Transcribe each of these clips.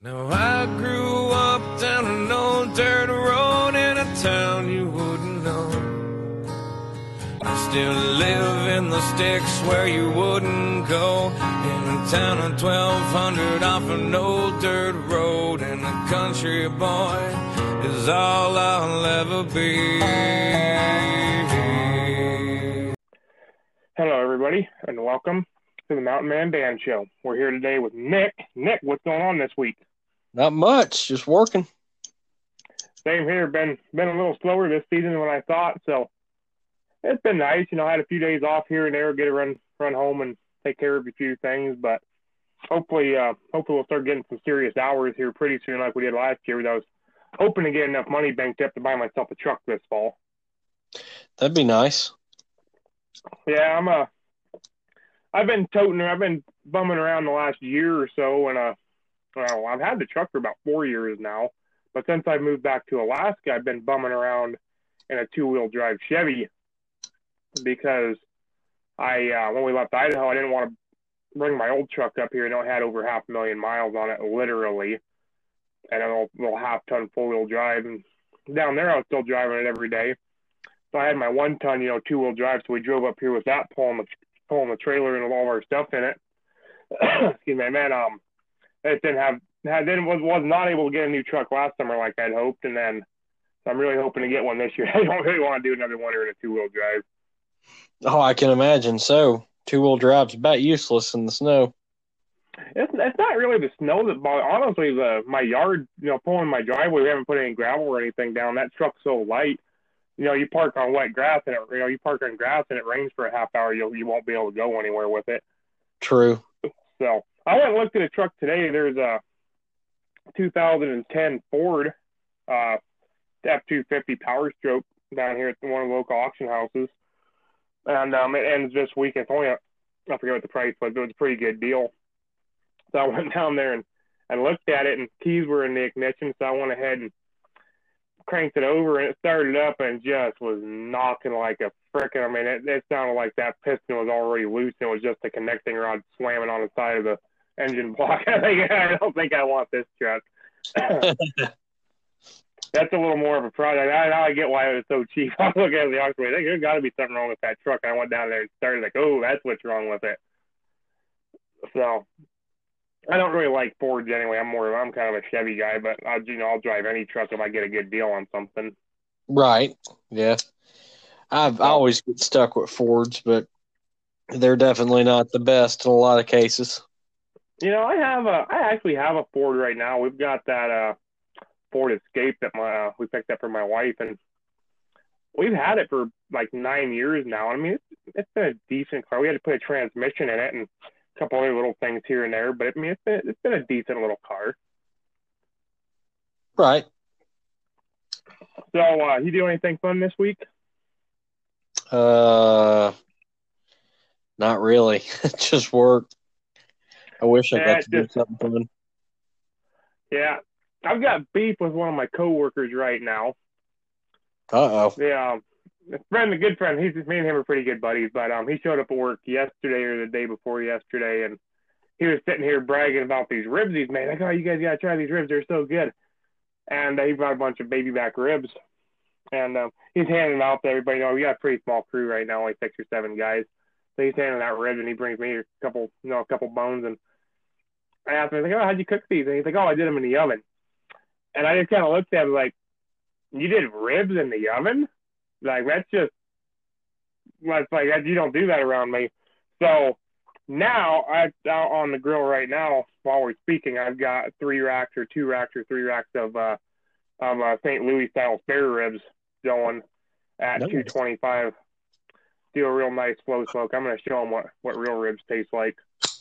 Now I grew up down an old dirt road in a town you wouldn't know. I still live in the sticks where you wouldn't go. In a town of 1200 off an old dirt road. And a country boy is all I'll ever be. Hello, everybody, and welcome to the Mountain Man Band Show. We're here today with Nick. Nick, what's going on this week? Not much, just working. Same here. Been a little slower this season than I thought, so it's been nice. I had a few days off here and there, get to run home and take care of a few things. But hopefully we'll start getting some serious hours here pretty soon, like we did last year. I was hoping to get enough money banked up to buy myself a truck this fall. That'd be nice. Yeah, I've been bumming around the last year or so, and well, I've had the truck for about 4 years now, but since I moved back to Alaska, I've been bumming around in a two-wheel drive Chevy because when we left Idaho, I didn't want to bring my old truck up here. It had over 500,000 miles on it, literally, and a little half-ton four-wheel drive. And down there, I was still driving it every day. So I had my one-ton, two-wheel drive, so we drove up here with that, pulling the trailer and all of our stuff in it. Excuse me, man. It was not able to get a new truck last summer like I'd hoped, and then I'm really hoping to get one this year. I don't really want to do another winter in a two-wheel drive. Oh, I can imagine. So, two-wheel drive's about useless in the snow. It's not really the snow that bothers. Honestly, my yard, pulling my driveway, we haven't put any gravel or anything down. That truck's so light. You park on wet grass and you park on grass and it rains for a half hour. You won't be able to go anywhere with it. True. So I went and looked at a truck today. There's a 2010 Ford F-250 Power Stroke down here at one of the local auction houses, and it ends this week. It's only I forget what the price was, but it was a pretty good deal. So I went down there and looked at it, and keys were in the ignition. So I went ahead and cranked it over, and it started up and just was knocking like a frickin'. I mean, it sounded like that piston was already loose, and it was just a connecting rod slamming on the side of the engine block. I don't think I want this truck. That's a little more of a project. I get why it was so cheap. I was looking at the auction. There's got to be something wrong with that truck. I went down there and started like, oh, that's what's wrong with it. So I don't really like Fords anyway. I'm kind of a Chevy guy, but I'll drive any truck if I get a good deal on something. Right. Yeah. I always get stuck with Fords, but they're definitely not the best in a lot of cases. I actually have a Ford right now. We've got that Ford Escape that we picked up for my wife, and we've had it for like 9 years now. I mean, it's been a decent car. We had to put a transmission in it and a couple other little things here and there, but I mean, it's been a decent little car. Right. So, you do anything fun this week? Not really. Just work. I wish I got to do something fun. Yeah. I've got beef with one of my coworkers right now. Uh-oh. Yeah. A good friend. Me and him are pretty good buddies, but he showed up at work yesterday or the day before yesterday, and he was sitting here bragging about these ribs he's made. Like, oh, you guys got to try these ribs. They're so good. And he brought a bunch of baby back ribs, and he's handing them out to everybody. We got a pretty small crew right now, like 6 or 7 guys. So he's handing out ribs, and he brings me a couple bones, and I asked him, how'd you cook these? And he's like, oh, I did them in the oven. And I just kind of looked at him like, you did ribs in the oven? Like, that's like, you don't do that around me. So now, out on the grill right now, while we're speaking, I've got 3 racks or 2 racks or 3 racks of St. Louis style spare ribs going at 225. Do a real nice slow smoke. I'm going to show them what real ribs taste like.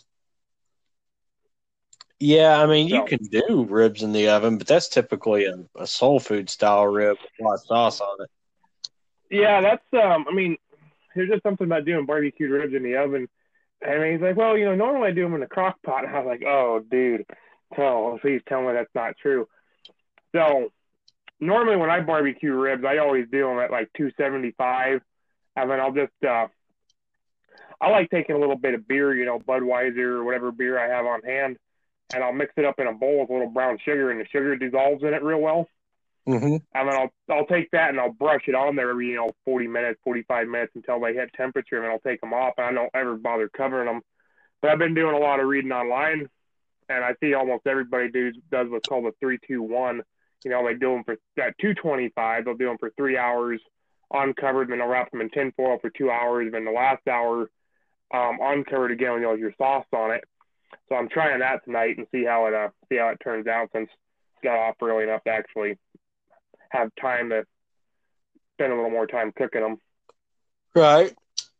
Yeah, I mean, you can do ribs in the oven, but that's typically a soul food style rib with a lot of sauce on it. Yeah, that's, I mean, there's just something about doing barbecued ribs in the oven. I mean, he's like, well, normally I do them in the crock pot. And I was like, oh, dude, please tell me that's not true. So normally when I barbecue ribs, I always do them at like 275. And then I'll just, I like taking a little bit of beer, Budweiser or whatever beer I have on hand. and I'll mix it up in a bowl with a little brown sugar, and the sugar dissolves in it real well. Mm-hmm. And then I'll take that and I'll brush it on there every 40 minutes, 45 minutes until they hit temperature, and then I'll take them off. And I don't ever bother covering them. But I've been doing a lot of reading online, and I see almost everybody does what's called a 3-2-1. They do them for at 225. They'll do them for 3 hours uncovered, and then they'll wrap them in tinfoil for 2 hours. And then the last hour uncovered again with your sauce on it. So I'm trying that tonight and see how it turns out, since it's got off early enough to actually have time to spend a little more time cooking them. Right.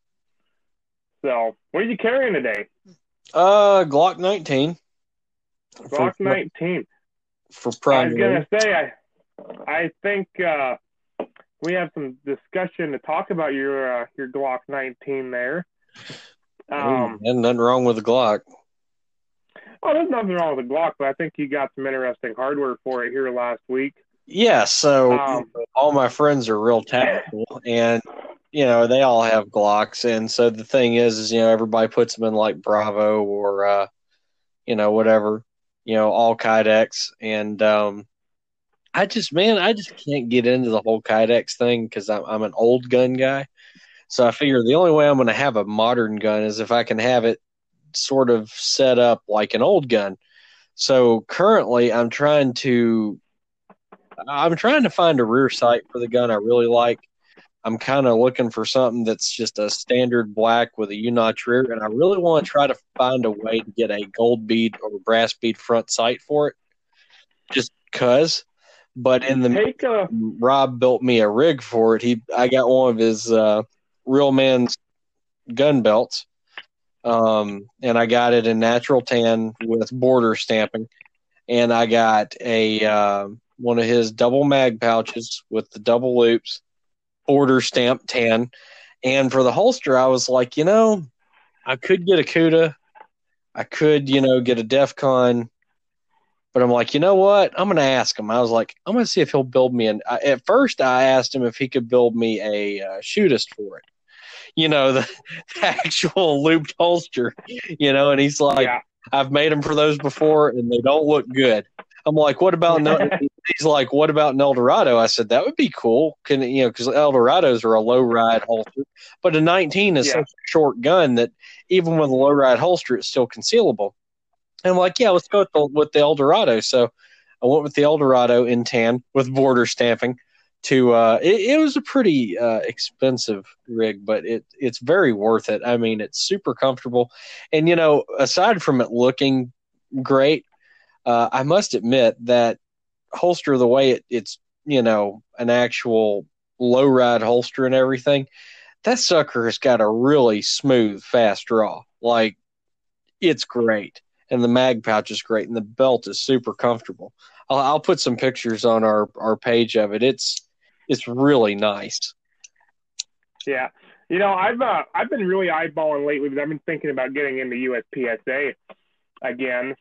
So, what are you carrying today? Glock 19. Glock 19. For primary. I was going to say, I think we have some discussion to talk about your Glock 19 there. And nothing wrong with the Glock. Oh, there's nothing wrong with the Glock, but I think you got some interesting hardware for it here last week. Yeah, so all my friends are real tactical, and they all have Glocks, and so the thing is everybody puts them in like Bravo or whatever, all Kydex, and I just can't get into the whole Kydex thing because I'm an old gun guy. So I figure the only way I'm going to have a modern gun is if I can have it sort of set up like an old gun. So currently I'm trying to find a rear sight for the gun I really like. I'm kind of looking for something that's just a standard black with a U-notch rear, and I really want to try to find a way to get a gold bead or brass bead front sight for it, just because. But in the Rob built me a rig for it. I got one of his Real Man's gun belts, and I got it in natural tan with border stamping, and I got a one of his double mag pouches with the double loops, border stamped tan. And for the holster, I was like, I could get a Cuda, I could get a DEFCON. But I'm like, you know what? I'm going to ask him. I was like, I'm going to see if he'll build me at first, I asked him if he could build me a shootist for it. The actual looped holster, and he's like, yeah. I've made them for those before, and they don't look good. I'm like, what about he's like, what about an Eldorado? I said, that would be cool. Because Eldorados are a low ride holster. But a 19 is such a short gun that even with a low ride holster, it's still concealable. And I'm like, yeah, let's go with the Eldorado. So I went with the Eldorado in tan with border stamping. It was a pretty expensive rig, but it's very worth it. I mean, it's super comfortable. And, aside from it looking great, I must admit that holster, the way it's, an actual low ride holster and everything, that sucker has got a really smooth, fast draw. Like, it's great. And the mag pouch is great, and the belt is super comfortable. I'll put some pictures on our page of it. It's really nice. Yeah, I've been really eyeballing lately because I've been thinking about getting into USPSA again.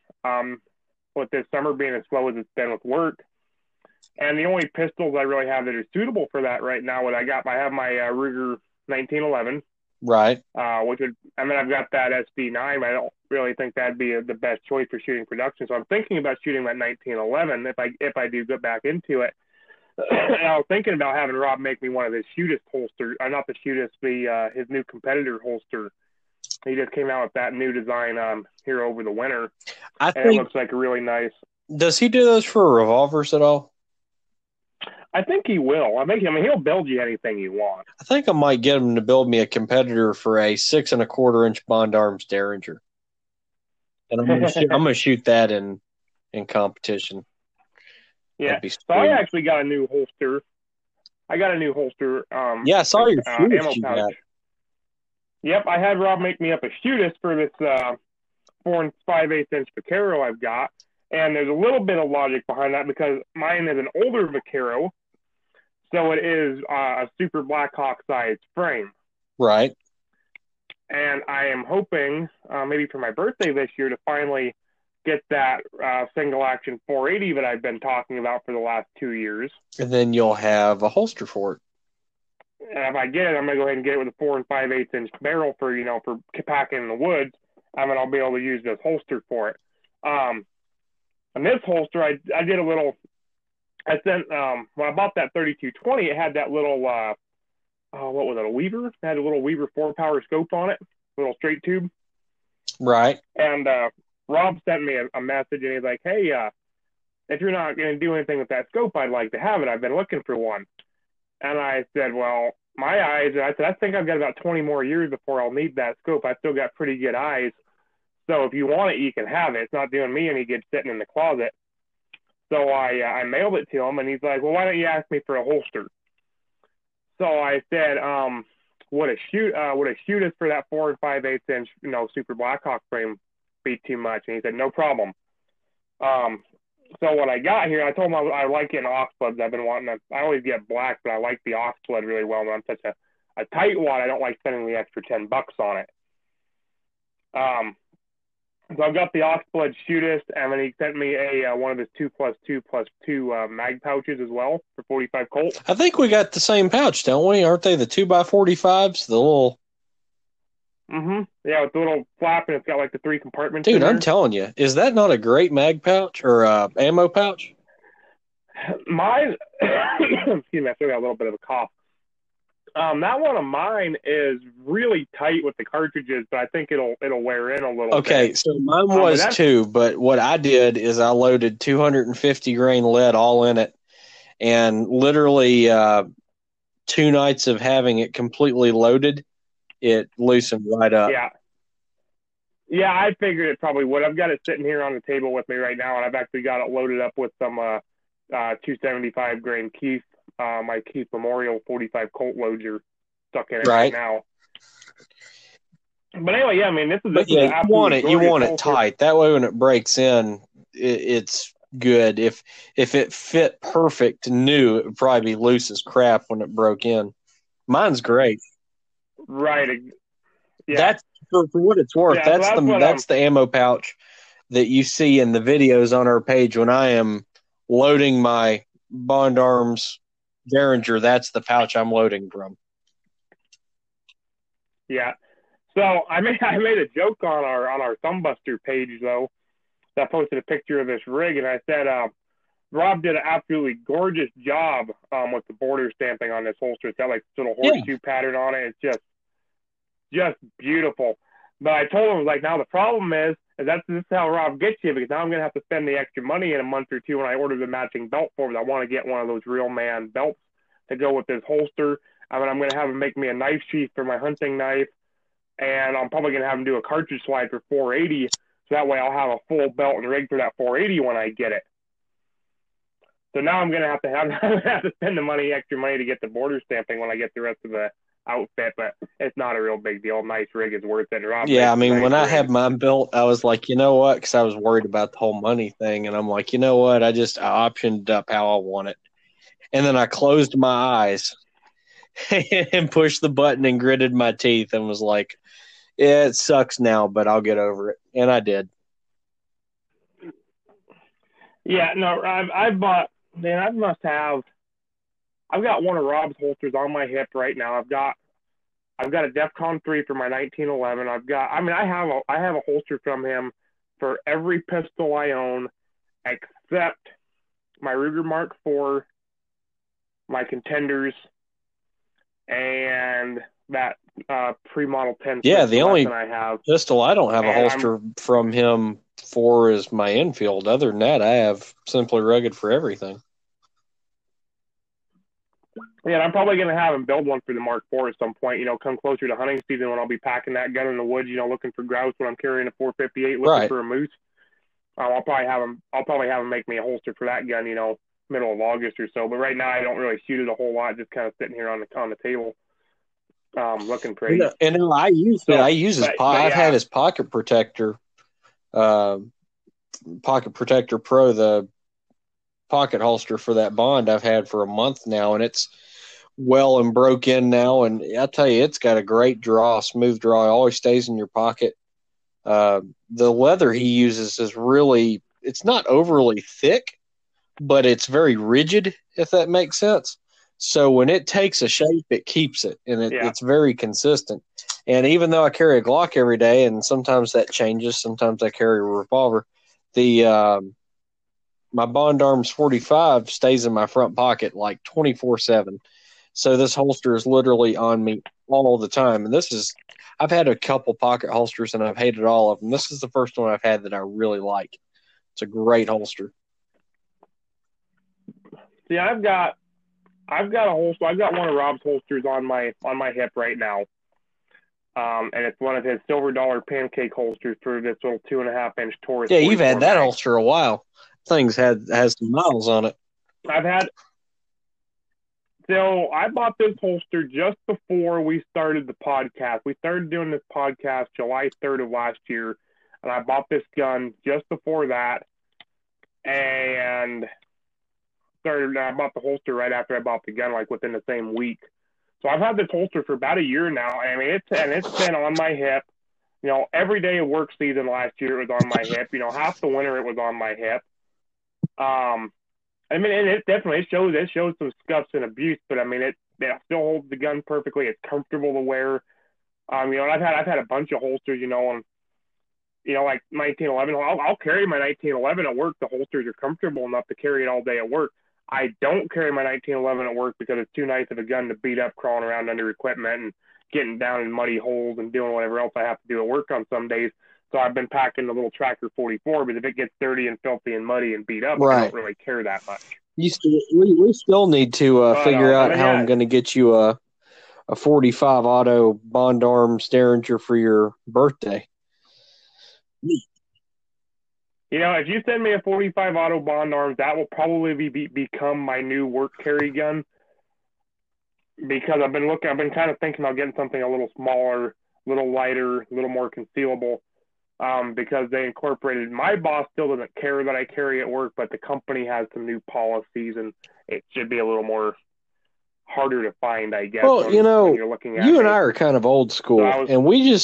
With this summer being as slow as it's been with work, and the only pistols I really have that are suitable for that right now, I have my Ruger 1911. Right. And then I've got that SD9. I don't really think that'd be the best choice for shooting production. So I'm thinking about shooting that 1911 if I do get back into it. And I was thinking about having Rob make me one of his shootist holsters. Not the shootist, his new competitor holster. He just came out with that new design here over the winter. And it looks like a really nice. Does he do those for revolvers at all? I think he will. He'll build you anything you want. I think I might get him to build me a competitor for a 6 1/4 inch Bond Arms Derringer, and I'm gonna shoot that in competition. Yeah. So I actually got a new holster. Yeah, I saw your ammo pouch. Yep, I had Rob make me up a shootist for this 4 5/8 inch Vaquero I've got. And there's a little bit of logic behind that because mine is an older Vaquero, so it is a Super Blackhawk sized frame. Right. And I am hoping, maybe for my birthday this year, to finally get that single action 480 that I've been talking about for the last 2 years. And then you'll have a holster for it. And if I get it, I'm going to go ahead and get it with a 4 5/8 inch barrel for packing in the woods. And then I'll be able to use this holster for it. And this holster, I did a little. I sent when I bought that 3220, it had that little what was it, a Weaver? It had a little Weaver 4-power scope on it, little straight tube. Right. And Rob sent me a message, and he's like, "Hey, if you're not going to do anything with that scope, I'd like to have it. I've been looking for one." And I said, "Well, my eyes," I said, "I think I've got about 20 more years before I'll need that scope. I've still got pretty good eyes. So if you want it, you can have it. It's not doing me any good sitting in the closet." So I mailed it to him, and he's like, "Well, why don't you ask me for a holster?" So I said, would a shootist for that 4 5/8 inch, Super Blackhawk frame be too much? And he said, "No problem." So what I got here, I told him I like getting aux plugs. I've been wanting to. I always get black, but I like the aux plug really well. And I'm such a tight wad, I don't like spending the extra $10 on it. So I've got the aux plug shootist, and then he sent me a one of his 2+2+2 mag pouches as well for 45 Colt. I think we got the same pouch, don't we? Aren't they the 2x45s? The little. Yeah, with the little flap, and it's got like the 3 compartments. Dude, I'm telling you, is that not a great mag pouch or ammo pouch? Mine, excuse me, I still got a little bit of a cough. That one of mine is really tight with the cartridges, but I think it'll wear in a little bit. Okay, so mine was too, but what I did is I loaded 250 grain lead all in it, and literally 2 nights of having it completely loaded, it loosened right up. Yeah, I figured it probably would. I've got it sitting here on the table with me right now, and I've actually got it loaded up with some 275 grain Keith. My Keith Memorial 45 Colt loads are stuck in it right now. But anyway, yeah, I mean, this is you want it tight. That way, when it breaks in, it's good. If it fit perfect new, it would probably be loose as crap when it broke in. Mine's great. Right. Yeah. That's for what it's worth. Yeah, that's the ammo pouch that you see in the videos on our page when I am loading my Bond Arms Derringer. That's the pouch I'm loading from. Yeah. So I made a joke on our Thumbbuster page though. I posted a picture of this rig, and I said Rob did an absolutely gorgeous job with the border stamping on this holster. It's got like this little horseshoe pattern on it. It's just beautiful. But I told him, I was like, now the problem is this is how Rob gets you, because now I'm going to have to spend the extra money in a month or two when I order the matching belt for it. I want to get one of those Real Man belts to go with this holster. I mean, I'm going to have him make me a knife sheath for my hunting knife, and I'm probably going to have him do a cartridge slide for 480, so that way I'll have a full belt and rig for that 480 when I get it. So now I'm going to have to spend the extra money to get the border stamping when I get the rest of the outfit, but it's not a real big deal. Nice rig is worth it. Yeah, I mean, when I had mine built, I was like, you know what? Because I was worried about the whole money thing, and I'm like, you know what? I optioned up how I want it, and then I closed my eyes and pushed the button and gritted my teeth and was like, yeah, it sucks now, but I'll get over it, and I did. Yeah, no, I've got one of Rob's holsters on my hip right now. I've got a DEFCON 3 for my 1911. I have a holster from him for every pistol I own, except my Ruger Mark IV, my Contenders, and that pre-model 10. Yeah, the only pistol I don't have a holster from him for is my Enfield. Other than that, I have Simply Rugged for everything. Yeah, and I'm probably going to have him build one for the Mark IV at some point, come closer to hunting season when I'll be packing that gun in the woods, looking for grouse when I'm carrying a 458, looking for a moose. I'll probably have him make me a holster for that gun, middle of August or so. But right now I don't really shoot it a whole lot, just kind of sitting here on the table, looking pretty. And I use it. I use his I've had his Pocket Protector, Pocket Protector Pro, the pocket holster for that Bond I've had for a month now, and it's well and broke in now, and I tell you, it's got a great draw, smooth draw. It always stays in your pocket. The leather he uses is really, it's not overly thick, but it's very rigid, if that makes sense. So when it takes a shape, it keeps it, and it's very consistent. And even though I carry a Glock every day, and sometimes that changes, sometimes I carry a revolver, the my Bond Arms 45 stays in my front pocket like 24/7. So this holster is literally on me all the time. And I've had a couple pocket holsters and I've hated all of them. This is the first one I've had that I really like. It's a great holster. See, I've got a holster. I've got one of Rob's holsters on my hip right now. And it's one of his Silver Dollar pancake holsters for this little 2.5-inch Taurus. Yeah, you've had that holster a while. Things has some miles on it. So I bought this holster just before we started the podcast. We started doing this podcast July 3rd of last year, and I bought this gun just before that. And I bought the holster right after I bought the gun, like within the same week. So I've had this holster for about a year now. I mean, it's been on my hip. You know, every day of work season last year it was on my hip. You know, half the winter it was on my hip. I mean, and it shows some scuffs and abuse, but I mean, it still holds the gun perfectly. It's comfortable to wear. You know, and I've had a bunch of holsters, you know, and you know, like 1911. I'll carry my 1911 at work. The holsters are comfortable enough to carry it all day at work. I don't carry my 1911 at work because it's too nice of a gun to beat up crawling around under equipment and getting down in muddy holes and doing whatever else I have to do at work on some days. So I've been packing the little Tracker 44, but if it gets dirty and filthy and muddy and beat up, right, I don't really care that much. We still need to figure out how I'm going to get you a 45 auto Bond Arms Derringer for your birthday. You know, if you send me a 45 auto Bond Arms, that will probably become my new work carry gun, because I've been kind of thinking about getting something a little smaller, a little lighter, a little more concealable, because they incorporated, my boss still doesn't care that I carry at work, but the company has some new policies and it should be a little more harder to find, I guess. Well, you know, you and I are kind of old school, and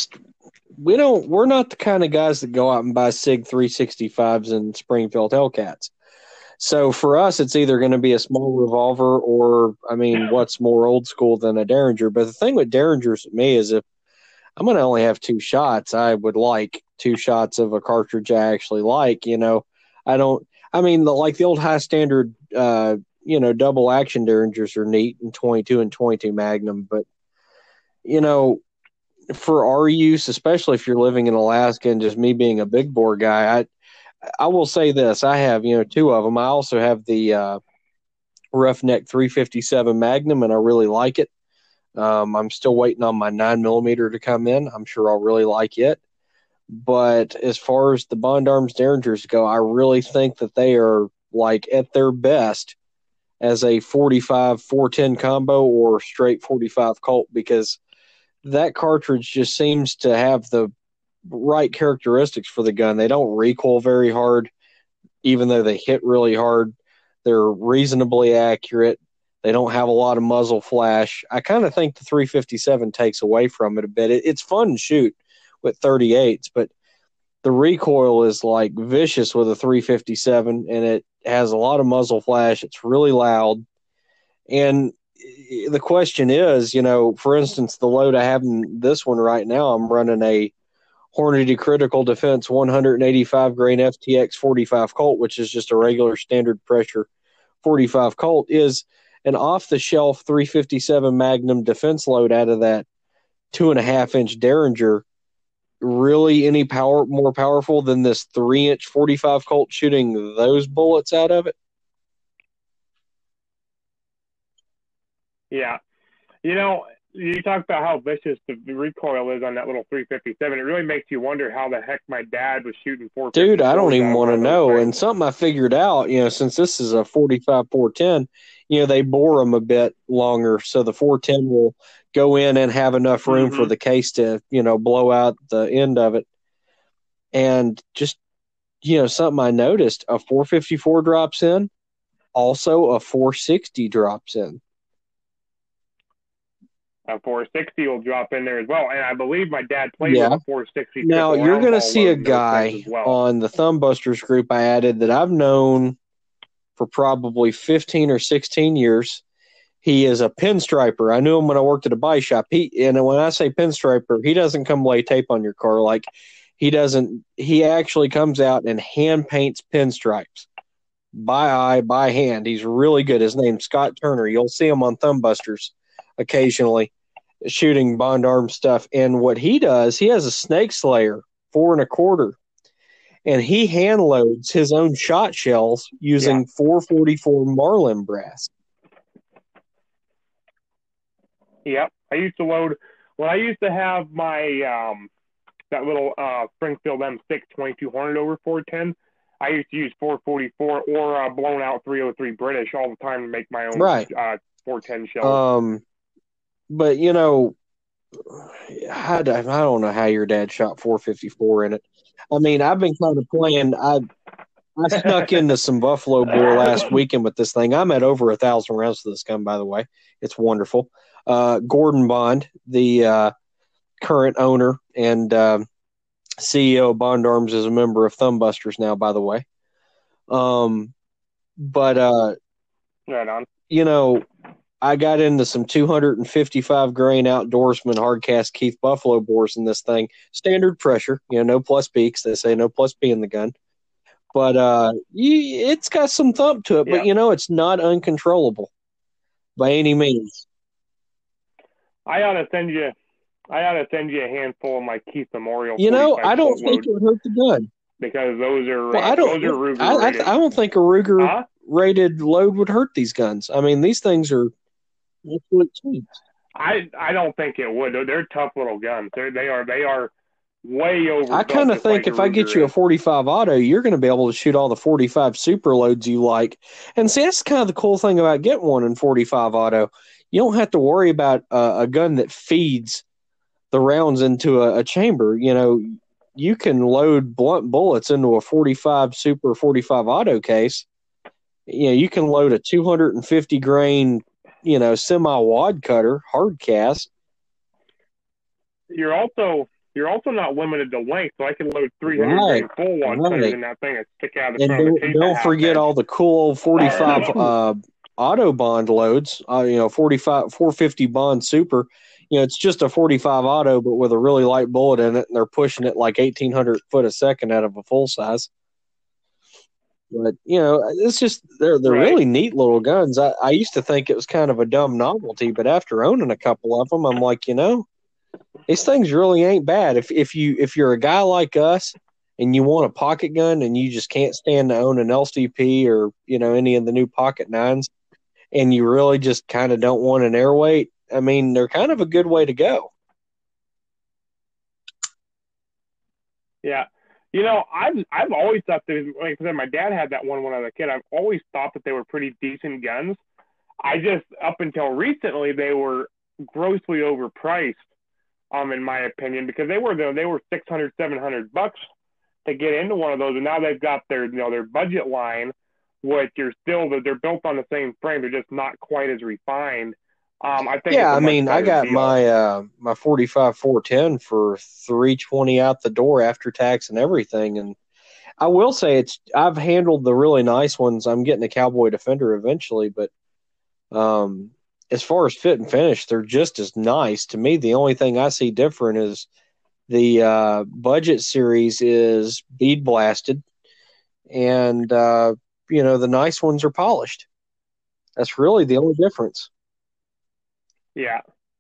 we're not the kind of guys that go out and buy SIG 365s and Springfield Hellcats. So for us, it's either going to be a small revolver or, I mean, what's more old school than a Derringer? But the thing with Derringers to me is if I'm going to only have 2 shots, I would like 2 shots of a cartridge I actually like. You know, like the old high standard, you know, double action Derringers are neat in 22 and 22 Magnum. But, you know, for our use, especially if you're living in Alaska and just me being a big bore guy, I will say this. I have, you know, 2 of them. I also have the Roughneck 357 Magnum, and I really like it. I'm still waiting on my 9mm to come in. I'm sure I'll really like it. But as far as the Bond Arms Derringers go, I really think that they are, like, at their best as a 45 410 combo or straight 45 Colt, because that cartridge just seems to have the right characteristics for the gun. They don't recoil very hard, even though they hit really hard. They're reasonably accurate. They don't have a lot of muzzle flash. I kind of think the 357 takes away from it a bit. It's fun to shoot with 38s, but the recoil is like vicious with a 357, and it has a lot of muzzle flash. It's really loud. And the question is, you know, for instance, the load I have in this one right now, I'm running a Hornady Critical Defense 185 grain FTX 45 Colt, which is just a regular standard pressure 45 Colt, is an off-the-shelf 357 Magnum defense load out of that 2.5-inch Derringer really any more powerful than this 3-inch 45 Colt shooting those bullets out of it? Yeah. You know, you talk about how vicious the recoil is on that little 357. It really makes you wonder how the heck my dad was shooting 450. Dude, I don't even want to know. And something I figured out, you know, since this is a 45 410, you know, they bore them a bit longer, so the 410 will go in and have enough room for the case to, you know, blow out the end of it. And just, you know, something I noticed, a 454 drops in, also a 460 drops in. A 460 will drop in there as well. And I believe my dad played with a 460. Now, you're going to see a guy on the Thumbbusters group I added that I've known for probably 15 or 16 years. He is a pinstriper. I knew him when I worked at a bike shop. And when I say pinstriper, he doesn't come lay tape on your car. Like, he actually comes out and hand paints pinstripes. by eye, by hand. He's really good. His name's Scott Turner. You'll see him on Thumbusters occasionally shooting Bond Arms stuff. And what he does, he has a Snake Slayer 4 1/4, and he hand loads his own shot shells using 444 Marlin brass. Yep. I used to load when I used to have my that little Springfield M6 22 Hornet over 410. I used to use 444 or blown out 303 British all the time to make my own 410 shells. But you know, I don't know how your dad shot 454 in it. I mean, I've been kind of playing. I snuck into some buffalo boar last weekend with this thing. I'm at over 1,000 rounds to this gun, by the way. It's wonderful. Gordon Bond, the current owner and CEO of Bond Arms, is a member of Thumbusters now, by the way. Right on. You know, I got into some 255 grain Outdoorsman hardcast Keith buffalo bores in this thing. Standard pressure, no plus B, because they say no plus B in the gun. But it's got some thump to it, but it's not uncontrollable by any means. I ought to send you a handful of my Keith Memorial. I don't think it would hurt the gun, because those are Ruger rated. I don't think a Ruger rated load would hurt these guns. I mean, these things are absolute cheap. I don't think it would. They're tough little guns. They are way over. I kind of think if I get you a 45 auto, you're going to be able to shoot all the 45 super loads you like. And see, that's kind of the cool thing about getting one in 45 auto. You don't have to worry about a gun that feeds the rounds into a chamber. You can load blunt bullets into a 45 super 45 auto case. You can load a 250 grain, semi-wad cutter, hard cast. You're also not limited to length, so I can load 300 grain full wad cutters in that thing and stick out the front of the case. Don't forget all the cool old 45 auto Bond loads. 450 Bond super. It's just a 45 auto, but with a really light bullet in it, and they're pushing it like 1,800 foot a second out of a full size. But it's just they're really neat little guns. I used to think it was kind of a dumb novelty, but after owning a couple of them, I'm like, these things really ain't bad. If you're a guy like us and you want a pocket gun and you just can't stand to own an LCP or any of the new pocket nines, and you really just kind of don't want an airweight, I mean, they're kind of a good way to go. Yeah. I've always thought that, like I said, my dad had that one when I was a kid. I've always thought that they were pretty decent guns. I just, up until recently, they were grossly overpriced, in my opinion, because they were $600, $700 to get into one of those, and now they've got their budget line, which they're built on the same frame. They're just not quite as refined. I think. Yeah, I got my 45 410 for $320 out the door after tax and everything, and I will say I've handled the really nice ones. I'm getting a Cowboy Defender eventually, but as far as fit and finish, they're just as nice. To me, the only thing I see different is the budget series is bead blasted, and the nice ones are polished. That's really the only difference. Yeah.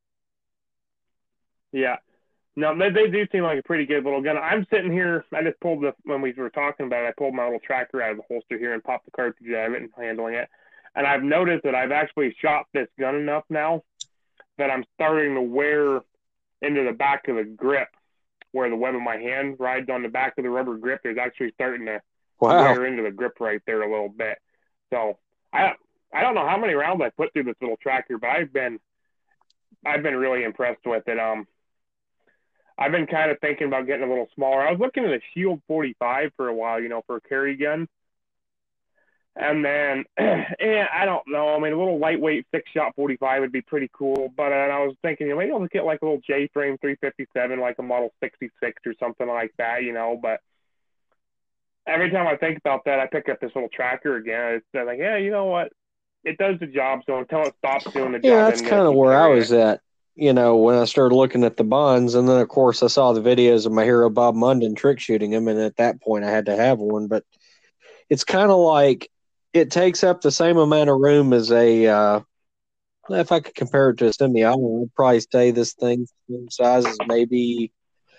Yeah. No, they do seem like a pretty good little gun. I'm sitting here. I just pulled when we were talking about it, I pulled my little tracker out of the holster here and popped the cartridge out of it and handling it. And I've noticed that I've actually shot this gun enough now that I'm starting to wear into the back of the grip, where the web of my hand rides on the back of the rubber grip. There's actually starting to wear into the grip right there a little bit. So I don't know how many rounds I put through this little tracker, but I've been really impressed with it. I've been kind of thinking about getting a little smaller. I was looking at a Shield 45 for a while, for a carry gun. And then, I don't know. I mean, a little lightweight 6-shot 45 would be pretty cool. But I was thinking, maybe I'll get like a little J-frame 357, like a Model 66 or something like that, But every time I think about that, I pick up this little tracker again. It's like, yeah, you know what? It does the job, so until it stops doing the job. Yeah, that's kind of where I was at, when I started looking at the Bonds. And then, of course, I saw the videos of my hero Bob Munden trick shooting him, and at that point I had to have one. But it's kind of like it takes up the same amount of room as a. If I could compare it to a semi-auto, I'd probably say this thing size is maybe.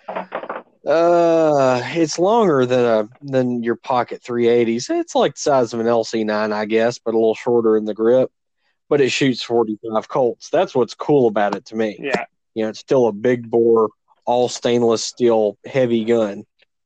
It's longer than your Pocket 380s. It's like the size of an LC9, I guess, but a little shorter in the grip. But it shoots 45 Colts. That's what's cool about it to me. Yeah. It's still a big bore, all stainless steel, heavy gun.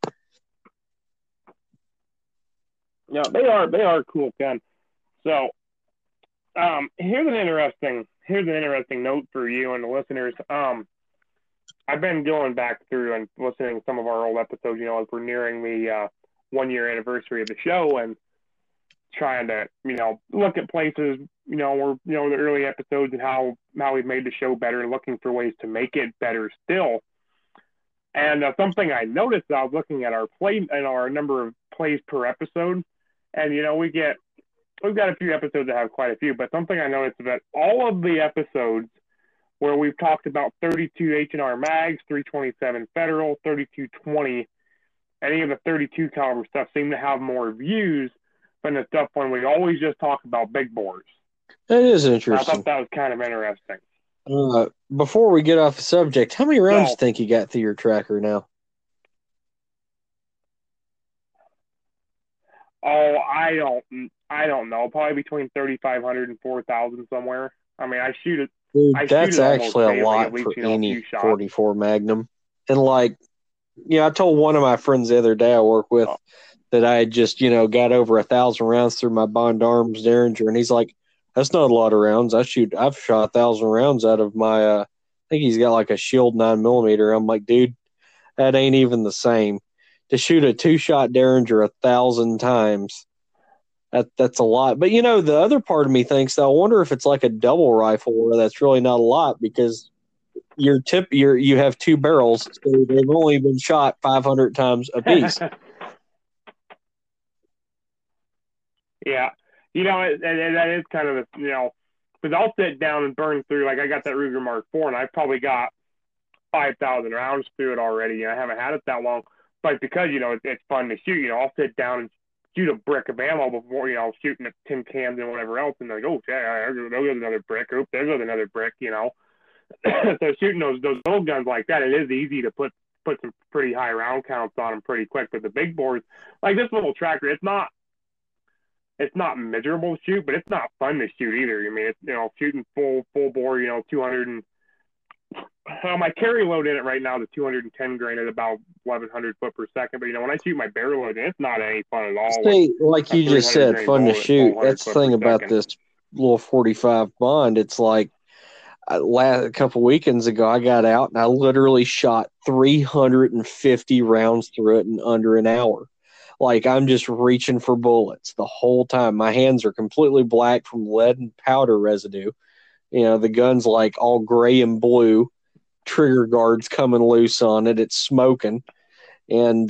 Yeah, they are cool gun. So, here's an interesting note for you and the listeners. I've been going back through and listening to some of our old episodes, as we're nearing the 1 year anniversary of the show, and trying to, look at places, where, the early episodes and how we've made the show better, looking for ways to make it better still. And something I noticed, I was looking at our play and our number of plays per episode, and we've got a few episodes that have quite a few, but something I noticed is that all of the episodes where we've talked about 32 H&R mags, 327 Federal, 3220, any of the 32 caliber stuff seem to have more views than the stuff when we always just talk about big bores. That is interesting. I thought that was kind of interesting. Before we get off the subject, how many rounds do you think you got through your tracker now? Oh, I don't know. Probably between 3,500 and 4,000 somewhere. I mean, I shoot it. Dude, that's actually a lot for any 44 Magnum. And I told one of my friends the other day I work with that I had just, got over 1,000 rounds through my Bond Arms Derringer, and he's like, "That's not a lot of rounds. I've shot 1,000 rounds out of my. I think he's got like a Shield 9mm." I'm like, dude, that ain't even the same. To shoot a 2-shot Derringer 1,000 times, that's a lot. But the other part of me thinks, I wonder if it's like a double rifle where that's really not a lot, because you have 2 barrels, so they've only been shot 500 times apiece. Yeah, that is kind of because I'll sit down and burn through. Like, I got that Ruger Mark IV, and I probably got 5,000 rounds through it already. I haven't had it that long, but because it's fun to shoot. I'll sit down and shoot a brick of ammo before shooting at tin cans and whatever else, and like, oh, there goes another brick. Oop, there goes another brick. So shooting those old guns like that, it is easy to put some pretty high round counts on them pretty quick. But the big bores, like this little tracker, it's not miserable to shoot, but it's not fun to shoot either. I mean, it's shooting full bore, 200 and my carry load in it right now, the 210 grain at about 1,100 foot per second. But when I shoot my barrel load, it's not any fun at all. See, like you just said, fun to shoot. That's the thing about this little 45 Bond. It's like a couple weekends ago, I got out and I literally shot 350 rounds through it in under an hour. Like, I'm just reaching for bullets the whole time. My hands are completely black from lead and powder residue. The gun's like all gray and blue. Trigger guards coming loose on it. It's smoking. And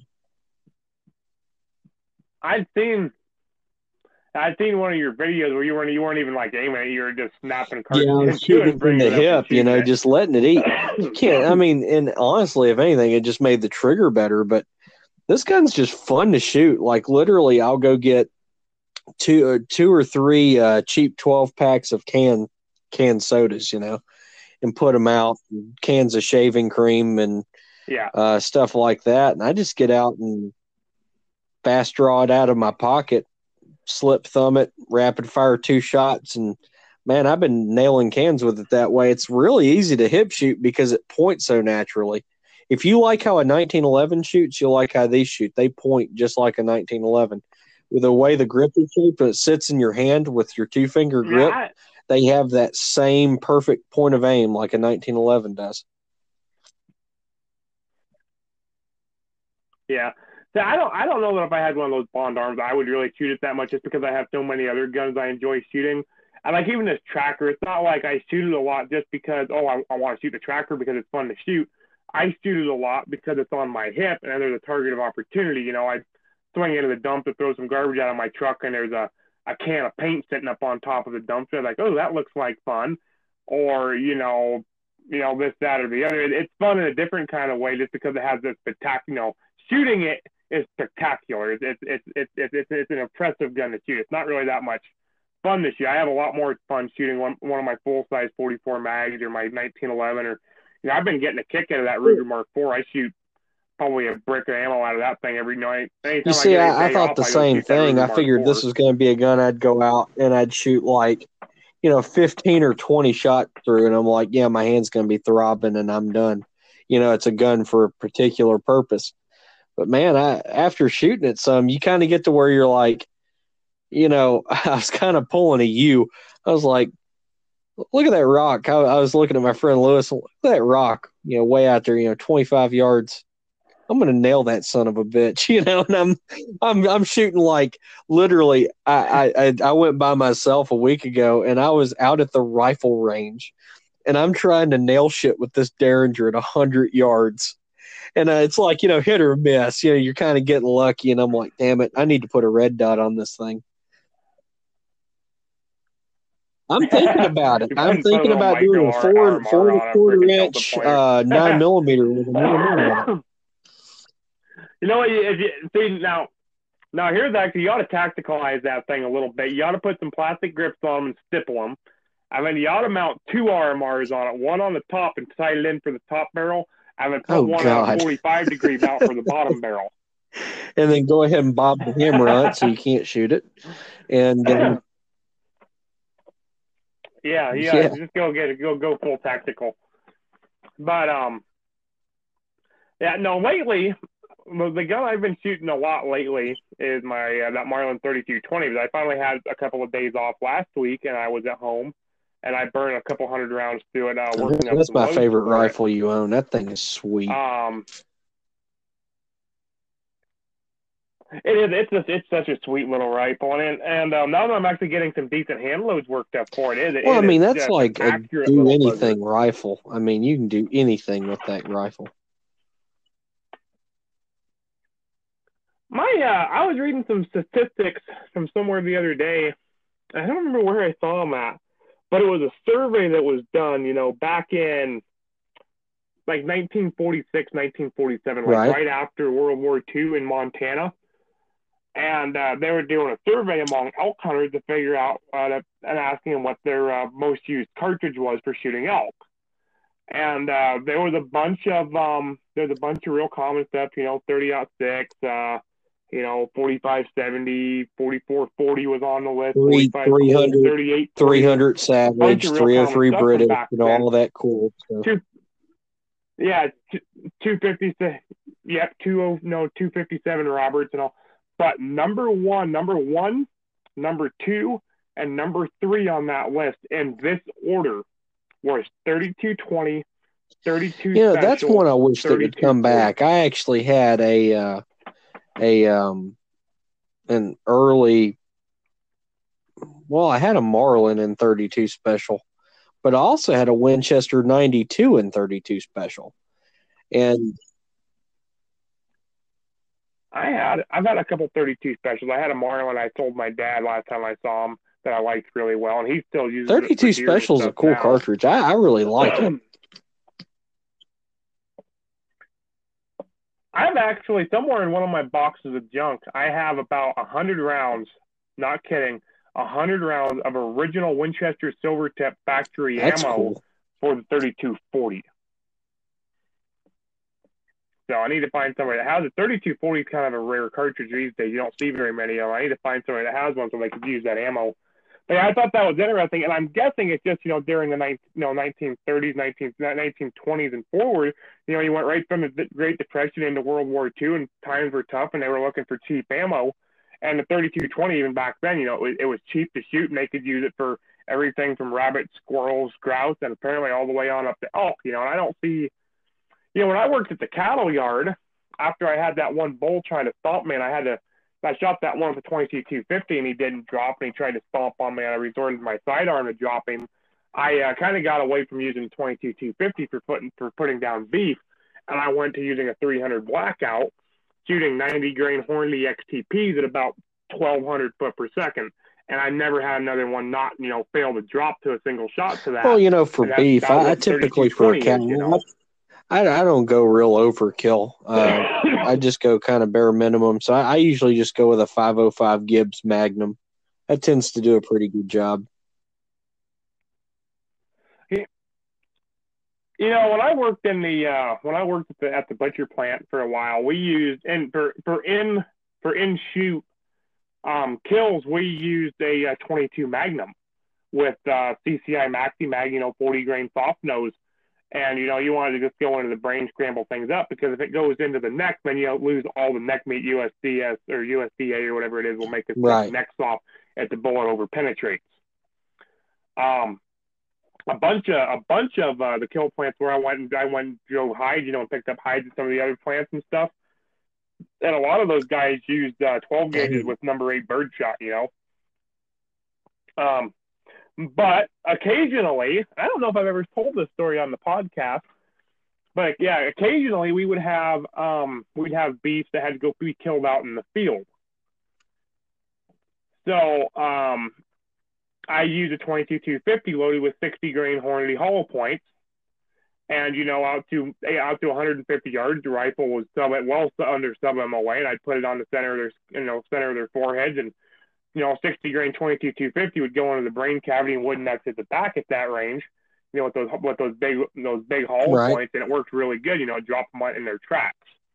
I'd seen one of your videos where you weren't even like aiming it. You were just snapping cartridges. Yeah, I was shooting from the hip, just letting it eat. You can't. I mean, and honestly, if anything, it just made the trigger better. But this gun's just fun to shoot. Like, literally, I'll go get two or three cheap 12 packs of canned sodas, and put them out, cans of shaving cream and stuff like that. And I just get out and fast draw it out of my pocket, slip thumb it, rapid fire 2 shots. And man, I've been nailing cans with it that way. It's really easy to hip shoot because it points so naturally. If you like how a 1911 shoots, you'll like how these shoot. They point just like a 1911. With the way the grip is shaped, when it sits in your hand with your 2-finger grip, they have that same perfect point of aim like a 1911 does. Yeah. So I don't know that if I had one of those Bond Arms, I would really shoot it that much, just because I have so many other guns I enjoy shooting. And like even this tracker, it's not like I shoot it a lot just because, I want to shoot the tracker because it's fun to shoot. I shoot it a lot because it's on my hip and there's a target of opportunity. I swing into the dump to throw some garbage out of my truck, and there's a can of paint sitting up on top of the dumpster. Like, oh, that looks like fun. Or, this, that, or the other. It's fun in a different kind of way just because it has this spectacular, shooting it is spectacular. It's an impressive gun to shoot. It's not really that much fun to shoot. I have a lot more fun shooting one of my full size 44 mags or my 1911 or I've been getting a kick out of that Ruger Mark IV. I shoot probably a brick of ammo out of that thing every night. You see, I thought the same thing. I figured this was going to be a gun I'd go out and I'd shoot 15 or 20 shots through, and I'm like, yeah, my hand's going to be throbbing and I'm done. It's a gun for a particular purpose. But man, after shooting it some, you kind of get to where you're like, I was kind of pulling a U. I was like, look at that rock. I was looking at my friend Lewis. Look at that rock, way out there, 25 yards. I'm gonna nail that son of a bitch, and I'm shooting literally. I went by myself a week ago, and I was out at the rifle range, and I'm trying to nail shit with this Derringer at 100 yards, and it's hit or miss. You're kind of getting lucky, and I'm like, damn it, I need to put a red dot on this thing. I'm thinking about it. I'm thinking about doing a 4.25 inch 9mm with a millimeter. You know what? If you see now here's actually you ought to tacticalize that thing a little bit. You ought to put some plastic grips on them and stipple them, and then you ought to mount 2 RMRs on it, one on the top and tight it in for the top barrel, and then put one on a 45-degree mount for the bottom barrel. And then go ahead and bob the hammer on it so you can't shoot it. And just go full tactical. But lately. The gun I've been shooting a lot lately is my that Marlin 3220. I finally had a couple of days off last week, and I was at home, and I burned a couple hundred rounds through it. That's my favorite rifle you own. That thing is sweet. It is. It's such a sweet little rifle, and now that I'm actually getting some decent hand loads worked up for it. That's like a do anything rifle. I mean, you can do anything with that rifle. I was reading some statistics from somewhere the other day. I don't remember where I saw them at, but it was a survey that was done, back in 1946, 1947, right after World War II in Montana. And they were doing a survey among elk hunters to figure out and asking them what their most used cartridge was for shooting elk. And there was a bunch of real common stuff, 30-06, 45-70, 44-40 was on the list, 300, 38, 300 Savage, 303 British, all that cool stuff. 257, 257 Roberts and all. But number one, number 2, and number 3 on that list in this order was 3220, 32 special. That's one I wish that would come back. I actually had an early, I had a Marlin in 32 special, but I also had a Winchester 92 in 32 special. And I've had a couple 32 specials. I had a Marlin I told my dad last time I saw him that I liked really well, and he still uses 32 special is a cool cartridge. I really like it. I've actually, somewhere in one of my boxes of junk, I have about 100 rounds, not kidding, 100 rounds of original Winchester Silvertip factory ammo for the 3240. So I need to find somebody that has it. 3240 is kind of a rare cartridge these days. You don't see very many of them. I need to find somebody that has one so they could use that ammo. But yeah, I thought that was interesting, and I'm guessing it's just, during the 1930s, 1920s and forward, you went right from the Great Depression into World War II, and times were tough, and they were looking for cheap ammo. And the 3220, even back then, it was cheap to shoot, and they could use it for everything from rabbits, squirrels, grouse, and apparently all the way on up to elk. And I don't see, when I worked at the cattle yard, after I had that one bull trying to stomp me, and I shot that one with a 22-250, and he didn't drop, and he tried to stomp on me, and I resorted to my sidearm to drop him. I kind of got away from using 22-250 for putting down beef, and I went to using a 300 Blackout, shooting 90-grain Hornady XTPs at about 1,200 foot per second, and I never had another one not, fail to drop to a single shot to that. Well, for beef, I typically for a cattle, I don't go real overkill. I just go kind of bare minimum. So I usually just go with a 505 Gibbs Magnum. That tends to do a pretty good job. You know, when I worked at the butcher plant for a while, we used, and for in shoot kills, we used a 22 Magnum with CCI Maxi Mag, 40 grain soft nose. And, you wanted to just go into the brain, scramble things up, because if it goes into the neck, then you lose all the neck meat. USDS or USDA or whatever it is will make the neck soft as the bullet over penetrates. A bunch of the kill plants where I went and drove hides, and picked up hides at some of the other plants and stuff. And a lot of those guys used 12 gauges with number 8 birdshot, But occasionally, I don't know if I've ever told this story on the podcast, but yeah, occasionally we would have beef that had to go be killed out in the field. So I used a 22-250 loaded with 60 grain Hornady hollow points, and out to 150 yards, the rifle was well under sub MOA, and I'd put it on the center of their foreheads, and 60 grain 22-250 would go into the brain cavity and wouldn't exit the back at that range, with those big hollow points, and it worked really good. It dropped them in their tracks.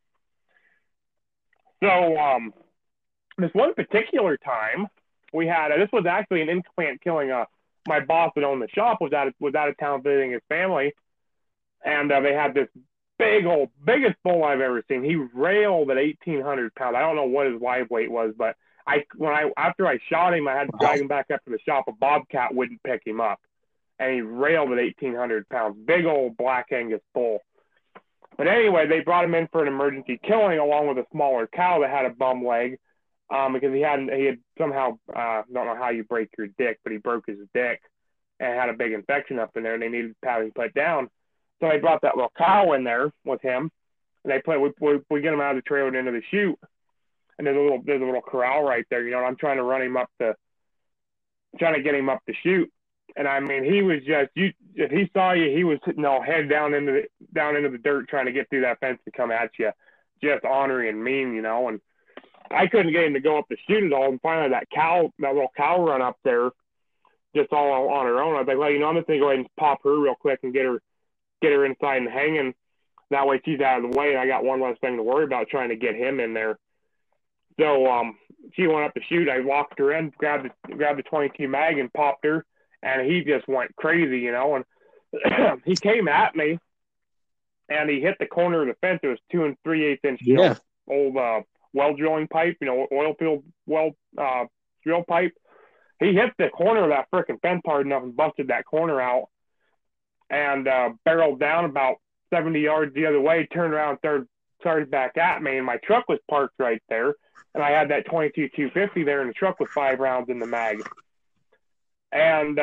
So this one particular time, we had this was actually an in-plant killing. My boss that owned the shop was out of town visiting his family, and they had this biggest bull I've ever seen. He railed at 1,800 pounds. I don't know what his live weight was, but after I shot him, I had to drag him back up to the shop. A bobcat wouldn't pick him up, and he railed at 1,800 pounds. Big old black Angus bull. But anyway, they brought him in for an emergency killing along with a smaller cow that had a bum leg, because he had somehow, don't know how you break your dick, but he broke his dick and had a big infection up in there, and they needed to have him put down. So they brought that little cow in there with him, and we get him out of the trailer and into the chute. And there's a little corral right there, and I'm trying to get him up the chute. And I mean, he was if he saw you, he was head down into the dirt trying to get through that fence and come at you, just ornery and mean, and I couldn't get him to go up the chute at all. And finally that little cow run up there just all on her own. I was like, well, I'm just gonna go ahead and pop her real quick and get her inside and hanging. That way she's out of the way, and I got one less thing to worry about trying to get him in there. So she went up the chute. I walked her in, grabbed the 22 mag and popped her, and he just went crazy, And he came at me, and he hit the corner of the fence. It was 2 3/8 inch old well drilling pipe, oil field well drill pipe. He hit the corner of that frickin' fence hard enough and busted that corner out, and barreled down about 70 yards the other way, turned around, started back at me, and my truck was parked right there. And I had that 22-250 there in the truck with 5 rounds in the mag. And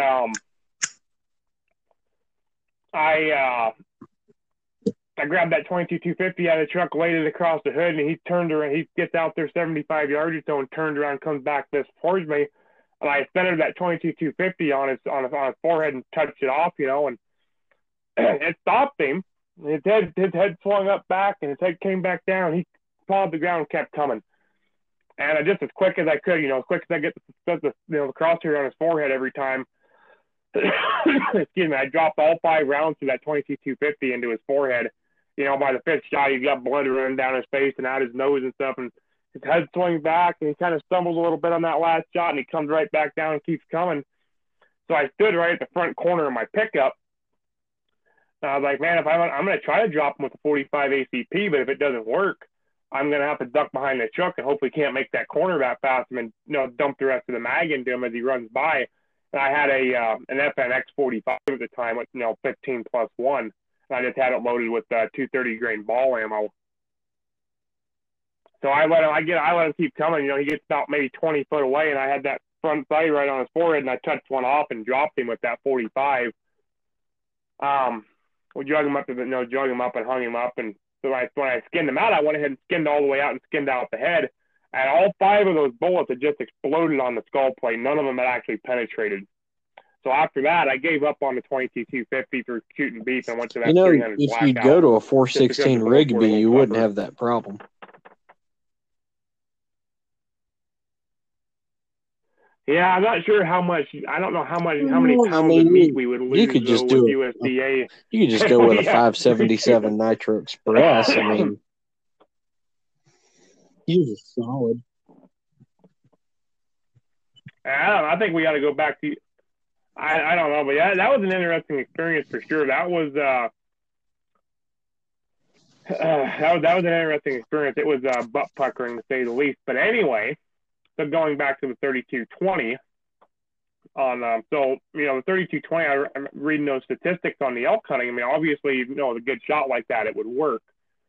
I grabbed that 22-250 out of the truck, laid it across the hood, and he turned around. He gets out there 75 yards or so and turned around, comes back this towards me. And I centered that 22-250 on his forehead and touched it off, and it stopped him. His head swung up back, and his head came back down. He pawed the ground and kept coming. And I just as quick as I could, as quick as I get the crosshair on his forehead every time. Excuse me, I dropped all 5 rounds to that 22-250 into his forehead. By the 5th shot, he got blood running down his face and out his nose and stuff, and his head swings back, and he kind of stumbles a little bit on that last shot, and he comes right back down and keeps coming. So I stood right at the front corner of my pickup. And I was like, man, if I'm going to try to drop him with a 45 ACP, but if it doesn't work, I'm going to have to duck behind the truck and hopefully can't make that corner that fast and dump the rest of the mag into him as he runs by. And I had an FNX 45 at the time with 15+1, and I just had it loaded with 230 grain ball ammo. So I let him keep coming. He gets about maybe 20 foot away, and I had that front sight right on his forehead, and I touched one off and dropped him with that 45. We drug him up and hung him up, and so when I skinned him out, I went ahead and skinned all the way out and skinned out the head. And all 5 of those bullets had just exploded on the skull plate. None of them had actually penetrated. So after that, I gave up on the 22-250 for shooting beef and went to that 300 if blackout. you go to a 416 Rigby, you wouldn't have that problem. Yeah, I'm not sure how much. I don't know how many pounds of meat we would lose. You could just with USDA. You could just go with a 577 Nitro Express. I mean, he's solid. I don't know. I think we got to go back to. I don't know, but yeah, that was an interesting experience for sure. That was that was an interesting experience. It was butt puckering to say the least. But anyway, so going back to the 3220 on so the 3220, I'm reading those statistics on the elk hunting. I mean, obviously, with a good shot like that, it would work.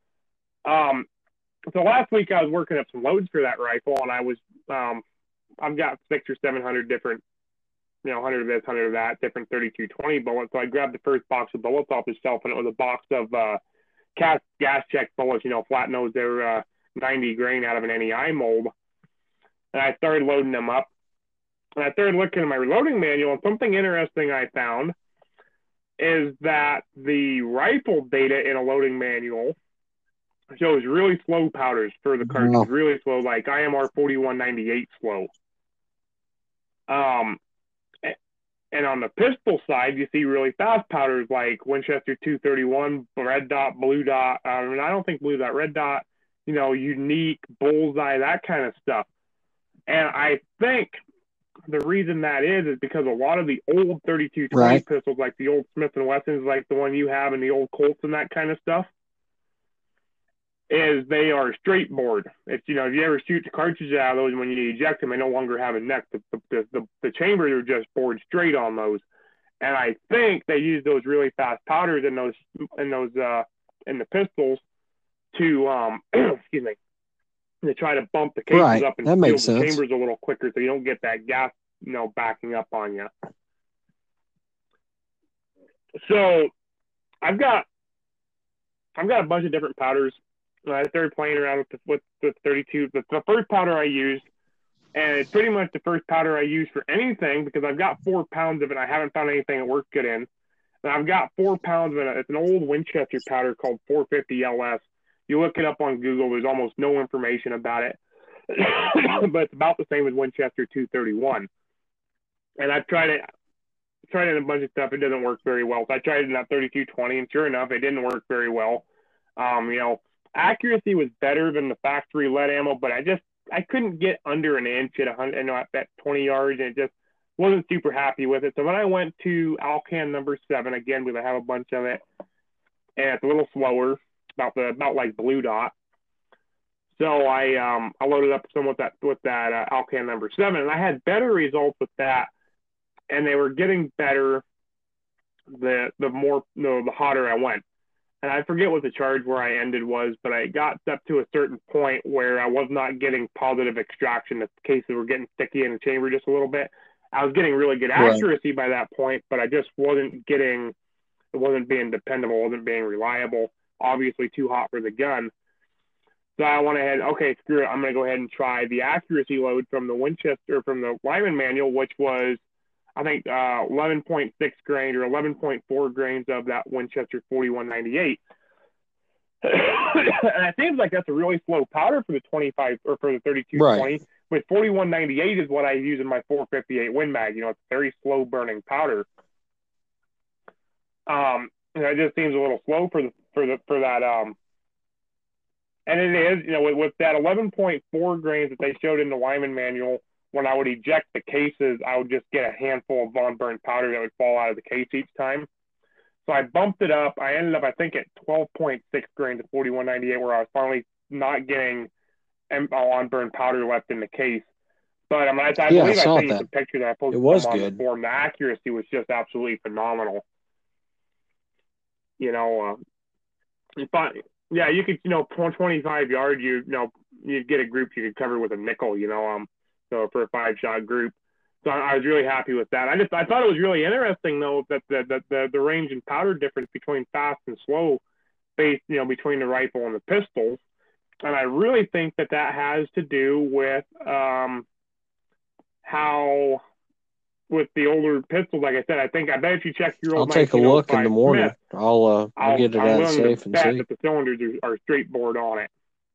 So last week I was working up some loads for that rifle, and I was I've got 600 or 700 different, 100 of this, 100 of that, different 3220 bullets. So I grabbed the first box of bullets off the shelf, and it was a box of gas check bullets, flat nose. They're 90 grain out of an NEI mold. And I started loading them up. And I started looking at my reloading manual, and something interesting I found is that the rifle data in a loading manual shows really slow powders for the cartridge, really slow, like IMR 4198 slow. And on the pistol side, you see really fast powders like Winchester 231, red dot, blue dot. I don't think blue dot, red dot, unique, bullseye, that kind of stuff. And I think the reason that is because a lot of the old 3220 pistols, like the old Smith & Wessons, like the one you have, and the old Colts and that kind of stuff, is they are straight bored. It's, if you ever shoot the cartridges out of those, when you eject them, they no longer have a neck. The chambers are just bored straight on those. And I think they use those really fast powders in the pistols to, excuse me, to try to bump the cases up and seal the chambers a little quicker, so you don't get that gas, backing up on you. So I've got a bunch of different powders. I started playing around with the 32. The first powder I used, and it's pretty much the first powder I use for anything, because I've got 4 pounds of it. And I haven't found anything that works good in. And I've got 4 pounds of it. It's an old Winchester powder called 450 LS. You look it up on Google. There's almost no information about it, but it's about the same as Winchester 231. And I've tried it in a bunch of stuff. It doesn't work very well. So I tried it in that 3220, and sure enough, it didn't work very well. Accuracy was better than the factory lead ammo, but I couldn't get under an inch at 100, at that 20 yards, and it just wasn't super happy with it. So then I went to Alcan number 7 again, because I have a bunch of it, and it's a little slower, about like blue dot. So I loaded up some with that Alcan number 7, and I had better results with that, and they were getting better the hotter I went. And I forget what the charge where I ended was, but I got up to a certain point where I was not getting positive extraction. The cases were getting sticky in the chamber just a little bit. I was getting really good accuracy by that point, but I just wasn't being dependable, wasn't being reliable. Obviously too hot for the gun. So I went ahead, okay, screw it. I'm going to go ahead and try the accuracy load from the Winchester, from the Lyman manual, which was, I think, 11.6 grain or 11.4 grains of that Winchester 4198. And it seems like that's a really slow powder for the 25 or for the 3220. But 4198 is what I use in my 458 Win Mag. It's a very slow burning powder. It just seems a little slow for that. And it is, with that 11.4 grains that they showed in the Lyman manual. When I would eject the cases, I would just get a handful of Von Burn powder that would fall out of the case each time. So I bumped it up. I ended up, I think, at 12.6 grains of 4198, where I was finally not getting Von Burn powder left in the case. But I believe I sent you some pictures that I posted on the forum. The accuracy was just absolutely phenomenal. You could, 25 yards, you'd get a group you could cover with a nickel, so for a 5-shot group. So I was really happy with that. I thought it was really interesting, though, that the range and powder difference between fast and slow based, between the rifle and the pistols. And I really think that has to do with how with the older pistols, like I said, I bet if you check your I'll old take a look in the 1905 morning. Smith, I'll get it I'm out willing safe to and bet see. that the cylinders are straight bored on it.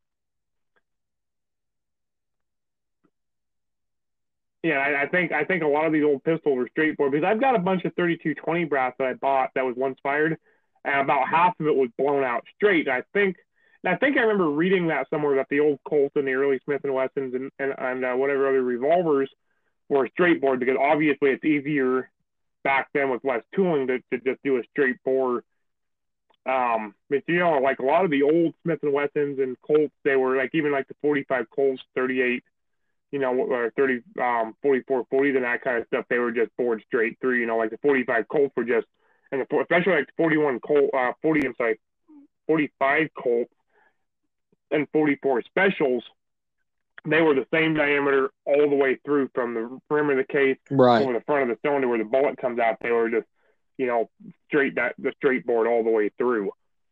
Yeah, I think a lot of these old pistols are straight bored, because I've got a bunch of 3220 brass that I bought that was once fired, and about half of it was blown out straight. And I remember reading that somewhere, that the old Colt and the early Smith and Wessons and whatever other revolvers were straight bored, because obviously it's easier back then with less tooling to just do a straight bore. But like a lot of the old Smith and Wessons and Colts, they were like, even like the 45 Colts, 38, or 30, 44, 40s and that kind of stuff, they were just bored straight through. Like the 45 Colts were just, and especially like the 41 Colt, 45 Colts and 44 Specials, they were the same diameter all the way through from the rim of the case over the front of the cylinder where the bullet comes out. They were just, the straight board all the way through.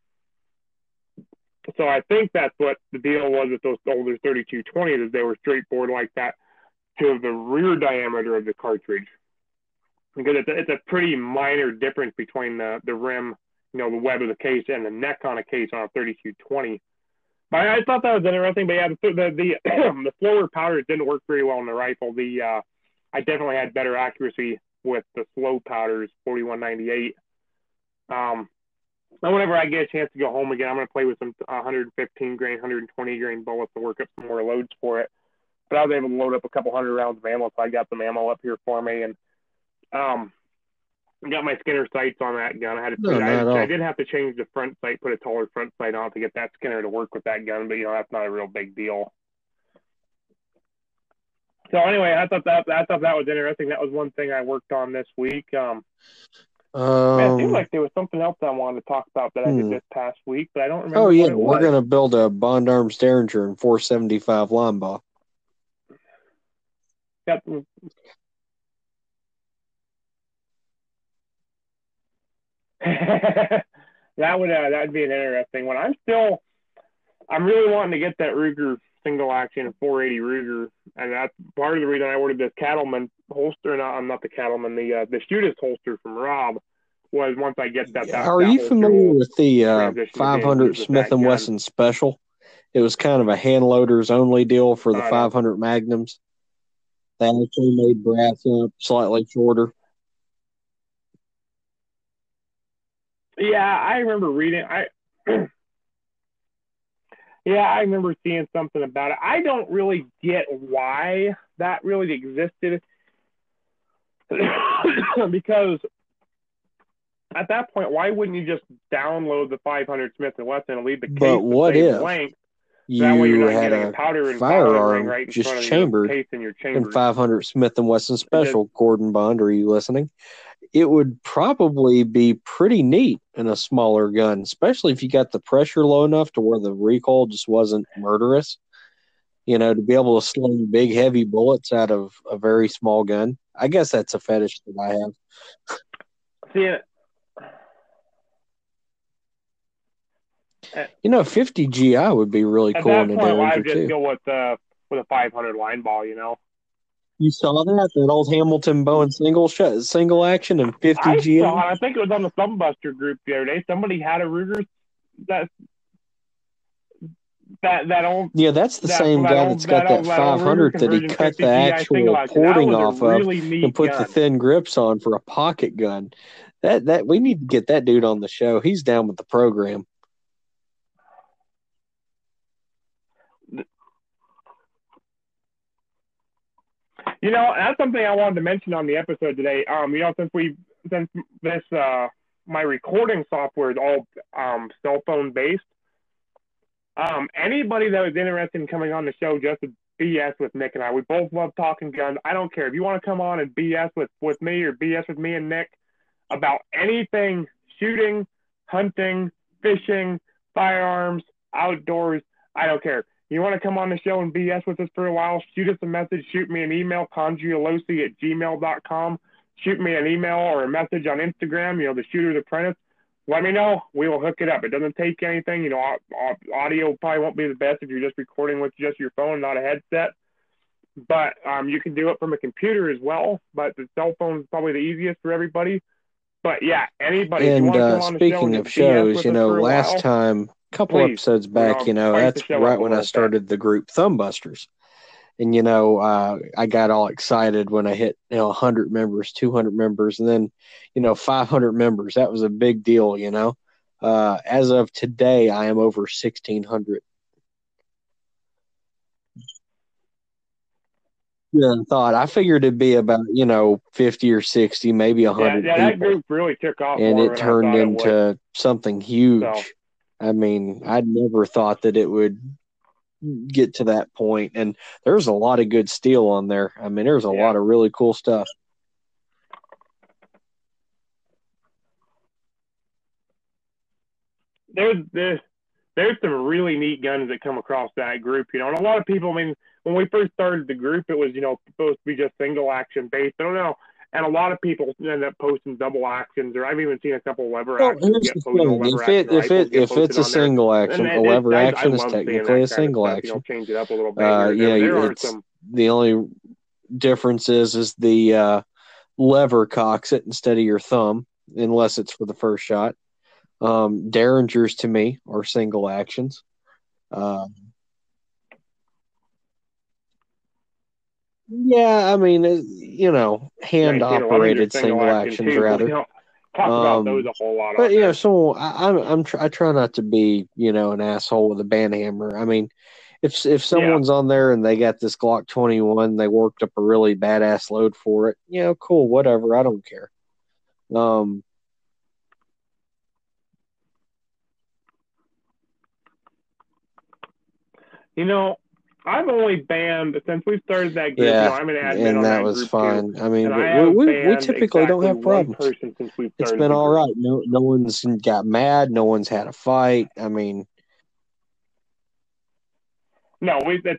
So I think that's what the deal was with those older 3220s, is they were straight board like that to the rear diameter of the cartridge, because it's a pretty minor difference between the rim, the web of the case, and the neck on a case on a 3220. But I thought that was interesting. But yeah, the slower powders didn't work very well in the rifle. I definitely had better accuracy with the slow powders, 4198. And whenever I get a chance to go home again, I'm going to play with some 115 grain, 120 grain bullets to work up some more loads for it. But I was able to load up a couple hundred rounds of ammo, so I got some ammo up here for me. And got my Skinner sights on that gun. I did have to change the front sight, put a taller front sight on to get that Skinner to work with that gun, but that's not a real big deal. So anyway, I thought that was interesting. That was one thing I worked on this week. Man, it seems like there was something else I wanted to talk about that I did this past week, but I don't remember. Oh yeah, we're gonna build a Bond Arms Derringer in 475 Linebaugh. Yep. That'd be an interesting one. I'm really wanting to get that Ruger single action 480 Ruger, and that's part of the reason I ordered this Cattleman holster. Not the Cattleman, the Shootist holster from Rob. Was once I get that. Are you familiar with the 500 Smith & Wesson Special? It was kind of a hand loaders only deal for the 500 Magnums. They actually made brass up slightly shorter. Yeah, I remember reading. I remember seeing something about it. I don't really get why that really existed, because at that point, why wouldn't you just download the 500 Smith & Wesson and leave the case blank? That way you're not getting a powder and firearm right in just front of chambered your case in your chamber. In 500 Smith & Wesson Special. Gordon Bond, are you listening? It would probably be pretty neat in a smaller gun, especially if you got the pressure low enough to where the recoil just wasn't murderous. To be able to sling big, heavy bullets out of a very small gun. I guess that's a fetish that I have. See, 50 GI would be really cool in a Derringer, I'd just go with a 500 line ball, You saw that old Hamilton Bowen single action and 50 GI? I saw it. I think it was on the Thumbbuster group the other day. Somebody had a Ruger that old. Yeah, that's the same guy that's got that 500 that he cut the actual porting off of and put the thin grips on for a pocket gun. That we need to get that dude on the show. He's down with the program. That's something I wanted to mention on the episode today. Since this my recording software is all cell phone based. Anybody that was interested in coming on the show just to BS with Nick and I, we both love talking guns. I don't care if you want to come on and BS with me or BS with me and Nick about anything: shooting, hunting, fishing, firearms, outdoors. I don't care. You want to come on the show and BS with us for a while, shoot us a message, shoot me an email, congiolosi@gmail.com. Shoot me an email or a message on Instagram, the Shooter's Apprentice. Let me know. We will hook it up. It doesn't take anything. Audio probably won't be the best if you're just recording with just your phone, not a headset. but you can do it from a computer as well. But the cell phone is probably the easiest for everybody. But yeah, anybody, if you want to come And on the show speaking and of just BS shows, with us for a last while, time, a couple please, episodes we're back, gonna spice the that's show right up a when I little bit. started the group Thumbusters. And, I got all excited when I hit, 100 members, 200 members, and then, 500 members. That was a big deal. As of today, I am over 1,600. Yeah, I figured it'd be about 50 or 60, maybe Yeah, 100 yeah, that people, group really took off and more it than I turned thought it would. into something So huge. I mean, I'd never thought that it would get to that point, and there's a lot of good steel on there. I mean, there's a yeah, lot of really cool stuff. there's some really neat guns that come across that group, and a lot of people. I mean, when we first started the group, it was supposed to be just single action based. I don't know. And a lot of people end up posting double actions, or I've even seen a couple lever Well, actions here's get the posted, thing: lever action rifles get if it's posted a on there. single And action, a lever I action is love seeing technically that a kind of single stuff, action. change it up a little bit here and there. But there are It's some. the only difference is the lever cocks it instead of your thumb, unless it's for the first shot. Derringers to me are single actions. Uh, yeah, I mean, hand 1911s are operated single single action actions too, but we rather. don't talk about those a whole lot But on there. so I try not to be an asshole with a band hammer. I mean, if Yeah. someone's on there and they got this Glock 21, they worked up a really badass load for it. Cool, whatever. I don't care. Um, I've only banned since we've started that group. yeah, I'm an admin and on that that was group too, fine. I mean, and I we have we banned typically don't exactly have one problems. person since we've It's started been the all group. right. No one's got mad. No one's had a fight. I mean, No,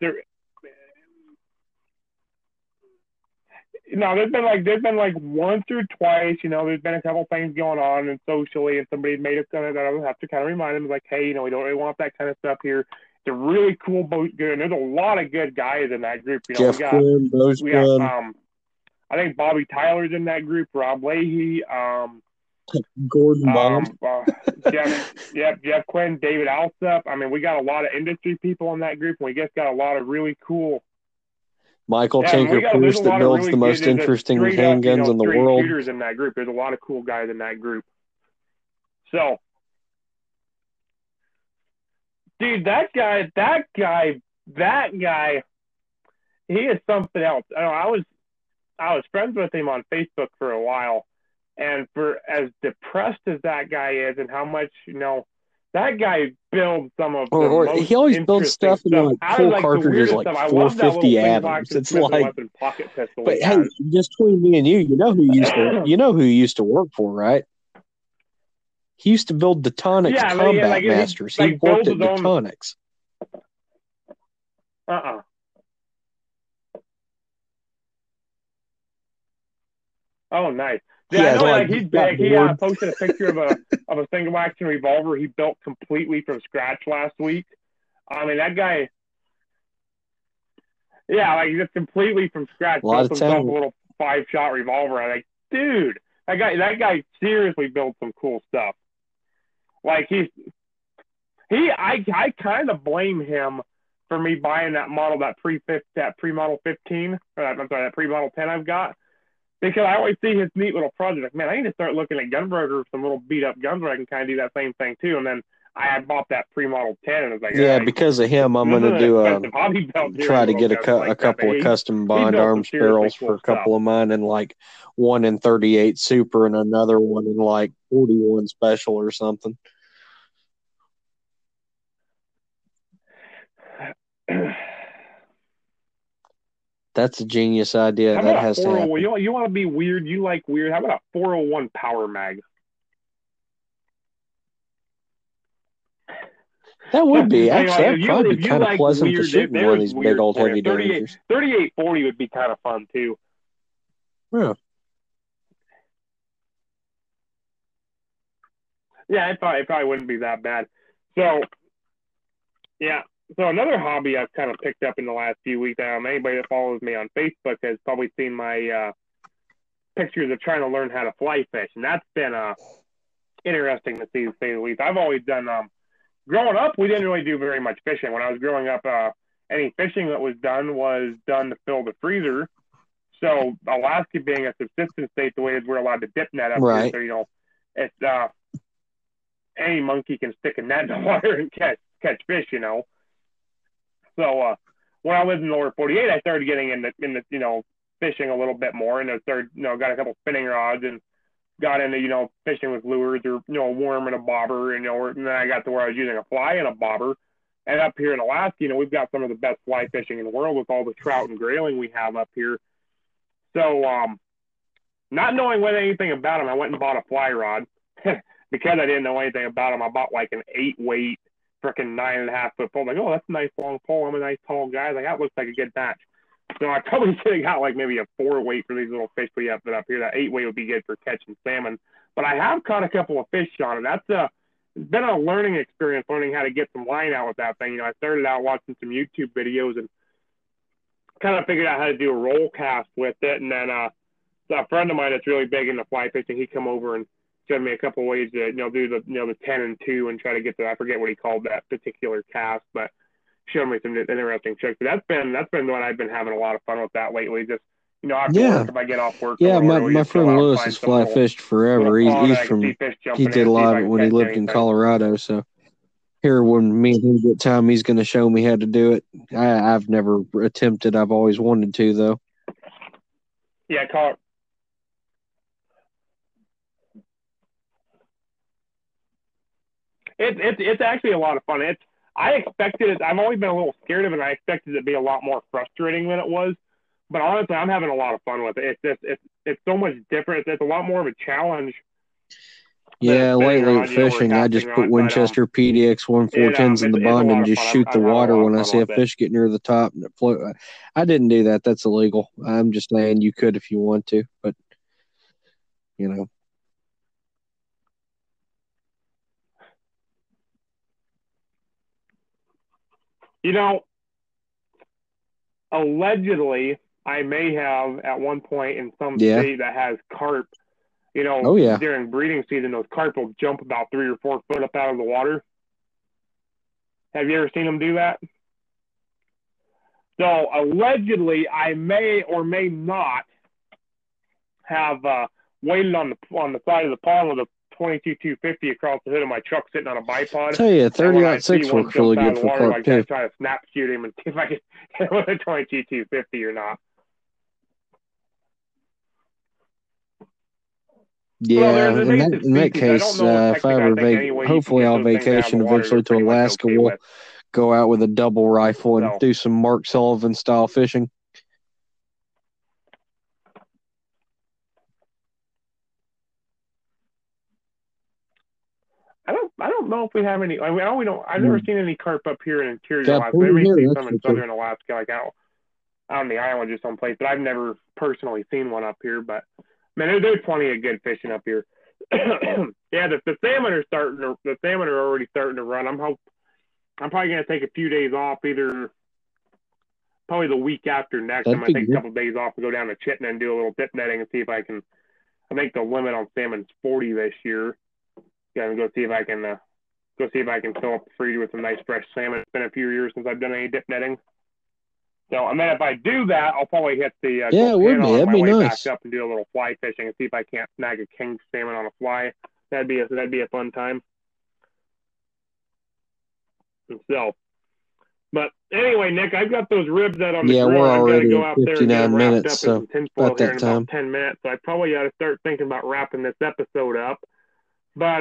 there's been like once or twice. There's been a couple things going on and socially, and somebody made a comment that I would have to kind of remind them, like, hey, we don't really want that kind of stuff here. It's a really cool boat, good, and there's a lot of good guys in that group. Jeff Quinn, Bose we got Quinn, I think Bobby Tyler's in that group, Rob Leahy, Gordon Bond, Jeff Quinn, David Alsup. I mean, we got a lot of industry people in that group, and we just got a lot of really cool. Michael Yeah, Tinker Pierce that builds the most interesting handguns in the world. Shooters in that group. There's a lot of cool guys in that group. So, dude, that guy, he is something else. I was friends with him on Facebook for a while, and for as depressed as that guy is, and how much that guy builds some of the most he always builds stuff in stuff. cool cartridges like stuff. I love that 450 little Adams. It's Smith & like, Wesson pocket pistol. but hey, just between me and you, you know who he used to work for, right? He used to build Detonics Combat Masters. He worked at Detonics. Oh, nice. Yeah, I know. He's big. He posted a picture of a single action revolver he built completely from scratch last week. I mean, that guy. Yeah, just completely from scratch. Built himself a little 5-shot revolver. I'm like, dude, that guy seriously built some cool stuff. Like I kind of blame him for me buying that model, that pre-model 15, that pre-model 10 I've got. Because I always see his neat little project. Like, man, I need to start looking at Gunbroker for some little beat up guns where I can kind of do that same thing too. And then I had bought that pre-model 10 and it was like, yeah, because of him, I'm going to try to get a couple of custom Bond arms barrels for a couple of mine, and like one in 38 Super and another one in like 41 Special or something. That's a genius idea. That has to happen. You want to be weird? You like weird? How about a 401 Power Mag? That would be actually. That'd probably be kind of pleasant to shoot in one of these big old heavy Derringers. 3840 would be kind of fun too. Yeah. Yeah, it probably wouldn't be that bad. So, yeah, So another hobby I've kind of picked up in the last few weeks. Anybody that follows me on Facebook has probably seen my pictures of trying to learn how to fly fish, and that's been interesting to see, to say the least. I've always done. Growing up, we didn't really do very much fishing. When I was growing up, any fishing that was done to fill the freezer. So Alaska being a subsistence state, the way is we're allowed to dip net up Right. here. So it's any monkey can stick a net in the water and catch fish. So when I lived in the lower 48, I started getting into fishing a little bit more, and I started got a couple spinning rods and got into fishing with lures or a worm and a bobber, and then I got to where I was using a fly and a bobber. And up here in Alaska, we've got some of the best fly fishing in the world with all the trout and grayling we have up here. So not knowing anything about them, I went and bought a fly rod. Because I didn't know anything about them, I bought like an 8-weight freaking 9.5-foot pole. I'm like, oh, that's a nice long pole. I'm a nice tall guy. Like, that looks like a good match. So I probably should have got like maybe a 4-weight for these little fish we have up here. That 8-weight would be good for catching salmon. But I have caught a couple of fish on it. It's been a learning experience, learning how to get some line out with that thing. I started out watching some YouTube videos and kind of figured out how to do a roll cast with it. And then a friend of mine that's really big into fly fishing, he come over and showed me a couple of ways to do the 10 and 2 and try to get to, I forget what he called that particular cast, but showed me some interesting tricks. But that's been what I've been having a lot of fun with that lately. Just after work, if I get off work, my friend Lewis has fly fished forever. He did a lot of it when he lived in Colorado. So here, when me and him get time, he's going to show me how to do it. I've never attempted. I've always wanted to, though. Yeah, It's actually a lot of fun. I expected it. I've always been a little scared of it. I expected it to be a lot more frustrating than it was. But honestly, I'm having a lot of fun with it. It's so much different. It's a lot more of a challenge. Yeah, lately with fishing, I just put Winchester PDX 1410s in the bond and just shoot the water when I see a fish get near the top and it float. I didn't do that. That's illegal. I'm just saying you could if you want to, but Allegedly, I may have at one point in some state that has carp. During breeding season, those carp will jump about 3 or 4 foot up out of the water. Have you ever seen them do that? So allegedly, I may or may not have waited on the side of the pond with a 22-250 across the hood of my truck sitting on a bipod. Tell you, 30-06 works really good for carp too. Try to snap shoot him and see if I can hit with a 22-250 or not. Yeah, in that case, if I ever hopefully I'll vacation eventually to Alaska, we'll go out with a double rifle and do some Mark Sullivan style fishing. I don't know if we have any. I've never seen any carp up here in interior Alaska. I may see some in southern Alaska, like out on the island or someplace, but I've never personally seen one up here. But man, there's plenty of good fishing up here. Yeah, the salmon are already starting to run. I'm probably going to take a few days off, probably the week after next. I'm going to take a couple of days off and go down to Chittenden and do a little dip netting and see if I can. I think the limit on salmon's 40 this year. Yeah, and go see if I can fill up the freezer with some nice fresh salmon. It's been a few years since I've done any dip netting. So, and then if I do that, I'll probably hit the it would be. That'd be nice. Back up and do a little fly fishing and see if I can't snag a king salmon on a fly. That'd be a fun time. And so, but anyway, Nick, I've got those ribs out on the grill. We're already go out 59 minutes, so about that time. About 10 minutes. So I probably got to start thinking about wrapping this episode up. But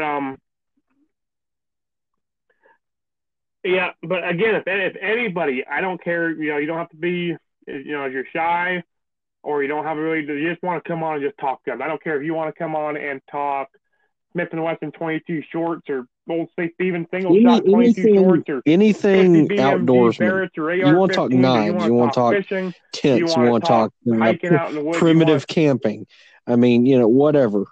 yeah. But again, if anybody, I don't care. You don't have to be. If you're shy, or you don't have you just want to come on and just talk guns. I don't care if you want to come on and talk Smith & Wesson 22 shorts or Old State Stevens single shot 22 shorts or anything outdoorsman. You want to talk knives. You want to talk fishing, tents. You want to talk hiking out in the woods, primitive camping. I mean, whatever.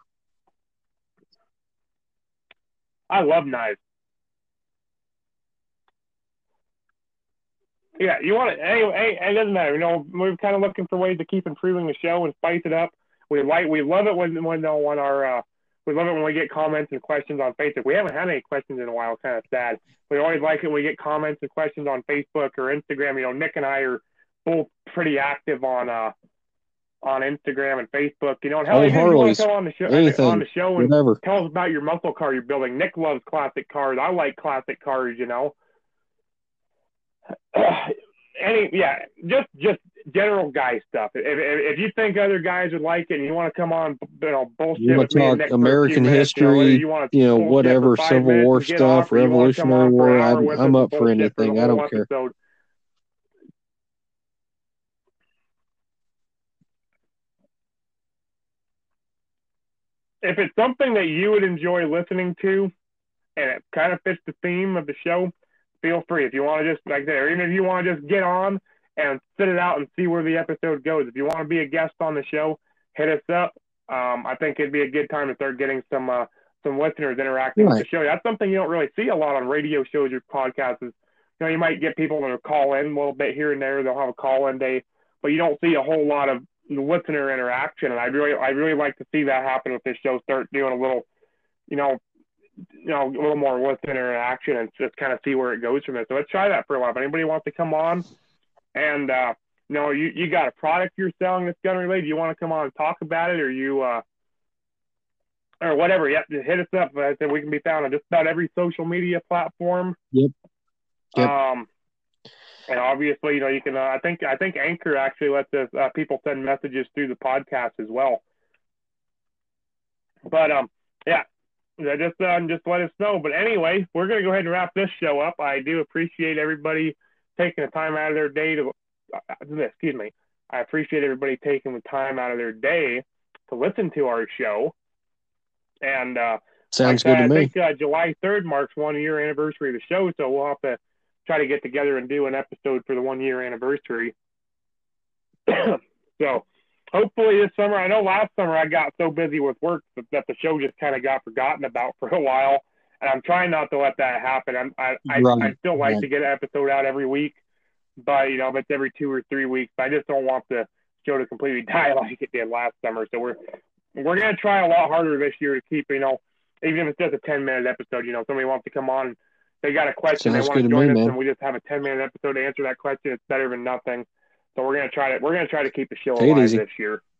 I love knives. Yeah, you want to. Hey, it doesn't matter. You know, we're kind of looking for ways to keep improving the show and spice it up. We love it when on our. We love it when we get comments and questions on Facebook. We haven't had any questions in a while. It's kind of sad. We always like it when we get comments and questions on Facebook or Instagram. You know, Nick and I are both pretty active on Instagram and Facebook. You know, and hell, Old even if you want Harleys, to come on the show, anything, and whatever. tell us about your muscle car you're building. Nick loves classic cars. I like classic cars. You know. Just general guy stuff. If you think other guys would like it and you want to come on, you know, bullshit You want with to me talk Nick American minutes, history, you want to whatever, Civil War stuff, Revolutionary War. I'm up for anything. I don't care. If it's something that you would enjoy listening to and it kind of fits the theme of the show, feel free. If you want to just like that, or even if you want to just get on and sit it out and see where the episode goes. If you want to be a guest on the show, hit us up. I think it'd be a good time to start getting some listeners interacting with the show. That's something you don't really see a lot on radio shows or podcasts. Is, you know, you might get people that will call in a little bit here and there. They'll have a call-in day, but you don't see a whole lot of listener interaction. And I really like to see that happen with this show. Start doing a little, a little more listener interaction and just kind of see where it goes from there. So let's try that for a while. If anybody wants to come on and you got a product you're selling that's gun related, you want to come on and talk about it, or you or whatever, just hit us up. I said we can be found on just about every social media platform. Yep. And obviously, you can. I think Anchor actually lets us people send messages through the podcast as well. But just let us know. But anyway, we're gonna go ahead and wrap this show up. I do appreciate everybody taking the time out of their day to. Excuse me. I appreciate everybody taking the time out of their day to listen to our show. And sounds good to me. I think July 3rd marks 1 year anniversary of the show, so we'll have to try to get together and do an episode for the 1 year anniversary. So hopefully this summer. I know last summer I got so busy with work that the show just kind of got forgotten about for a while, and I'm trying not to let that happen. I still like to get an episode out every week, but if it's every 2 or 3 weeks, I just don't want the show to completely die like it did last summer. So we're gonna try a lot harder this year to keep, even if it's just a 10-minute episode. Somebody wants to come on, they got a question, they want to join us, and we just have a 10-minute episode to answer that question. It's better than nothing. So we're gonna try to keep the show alive this year.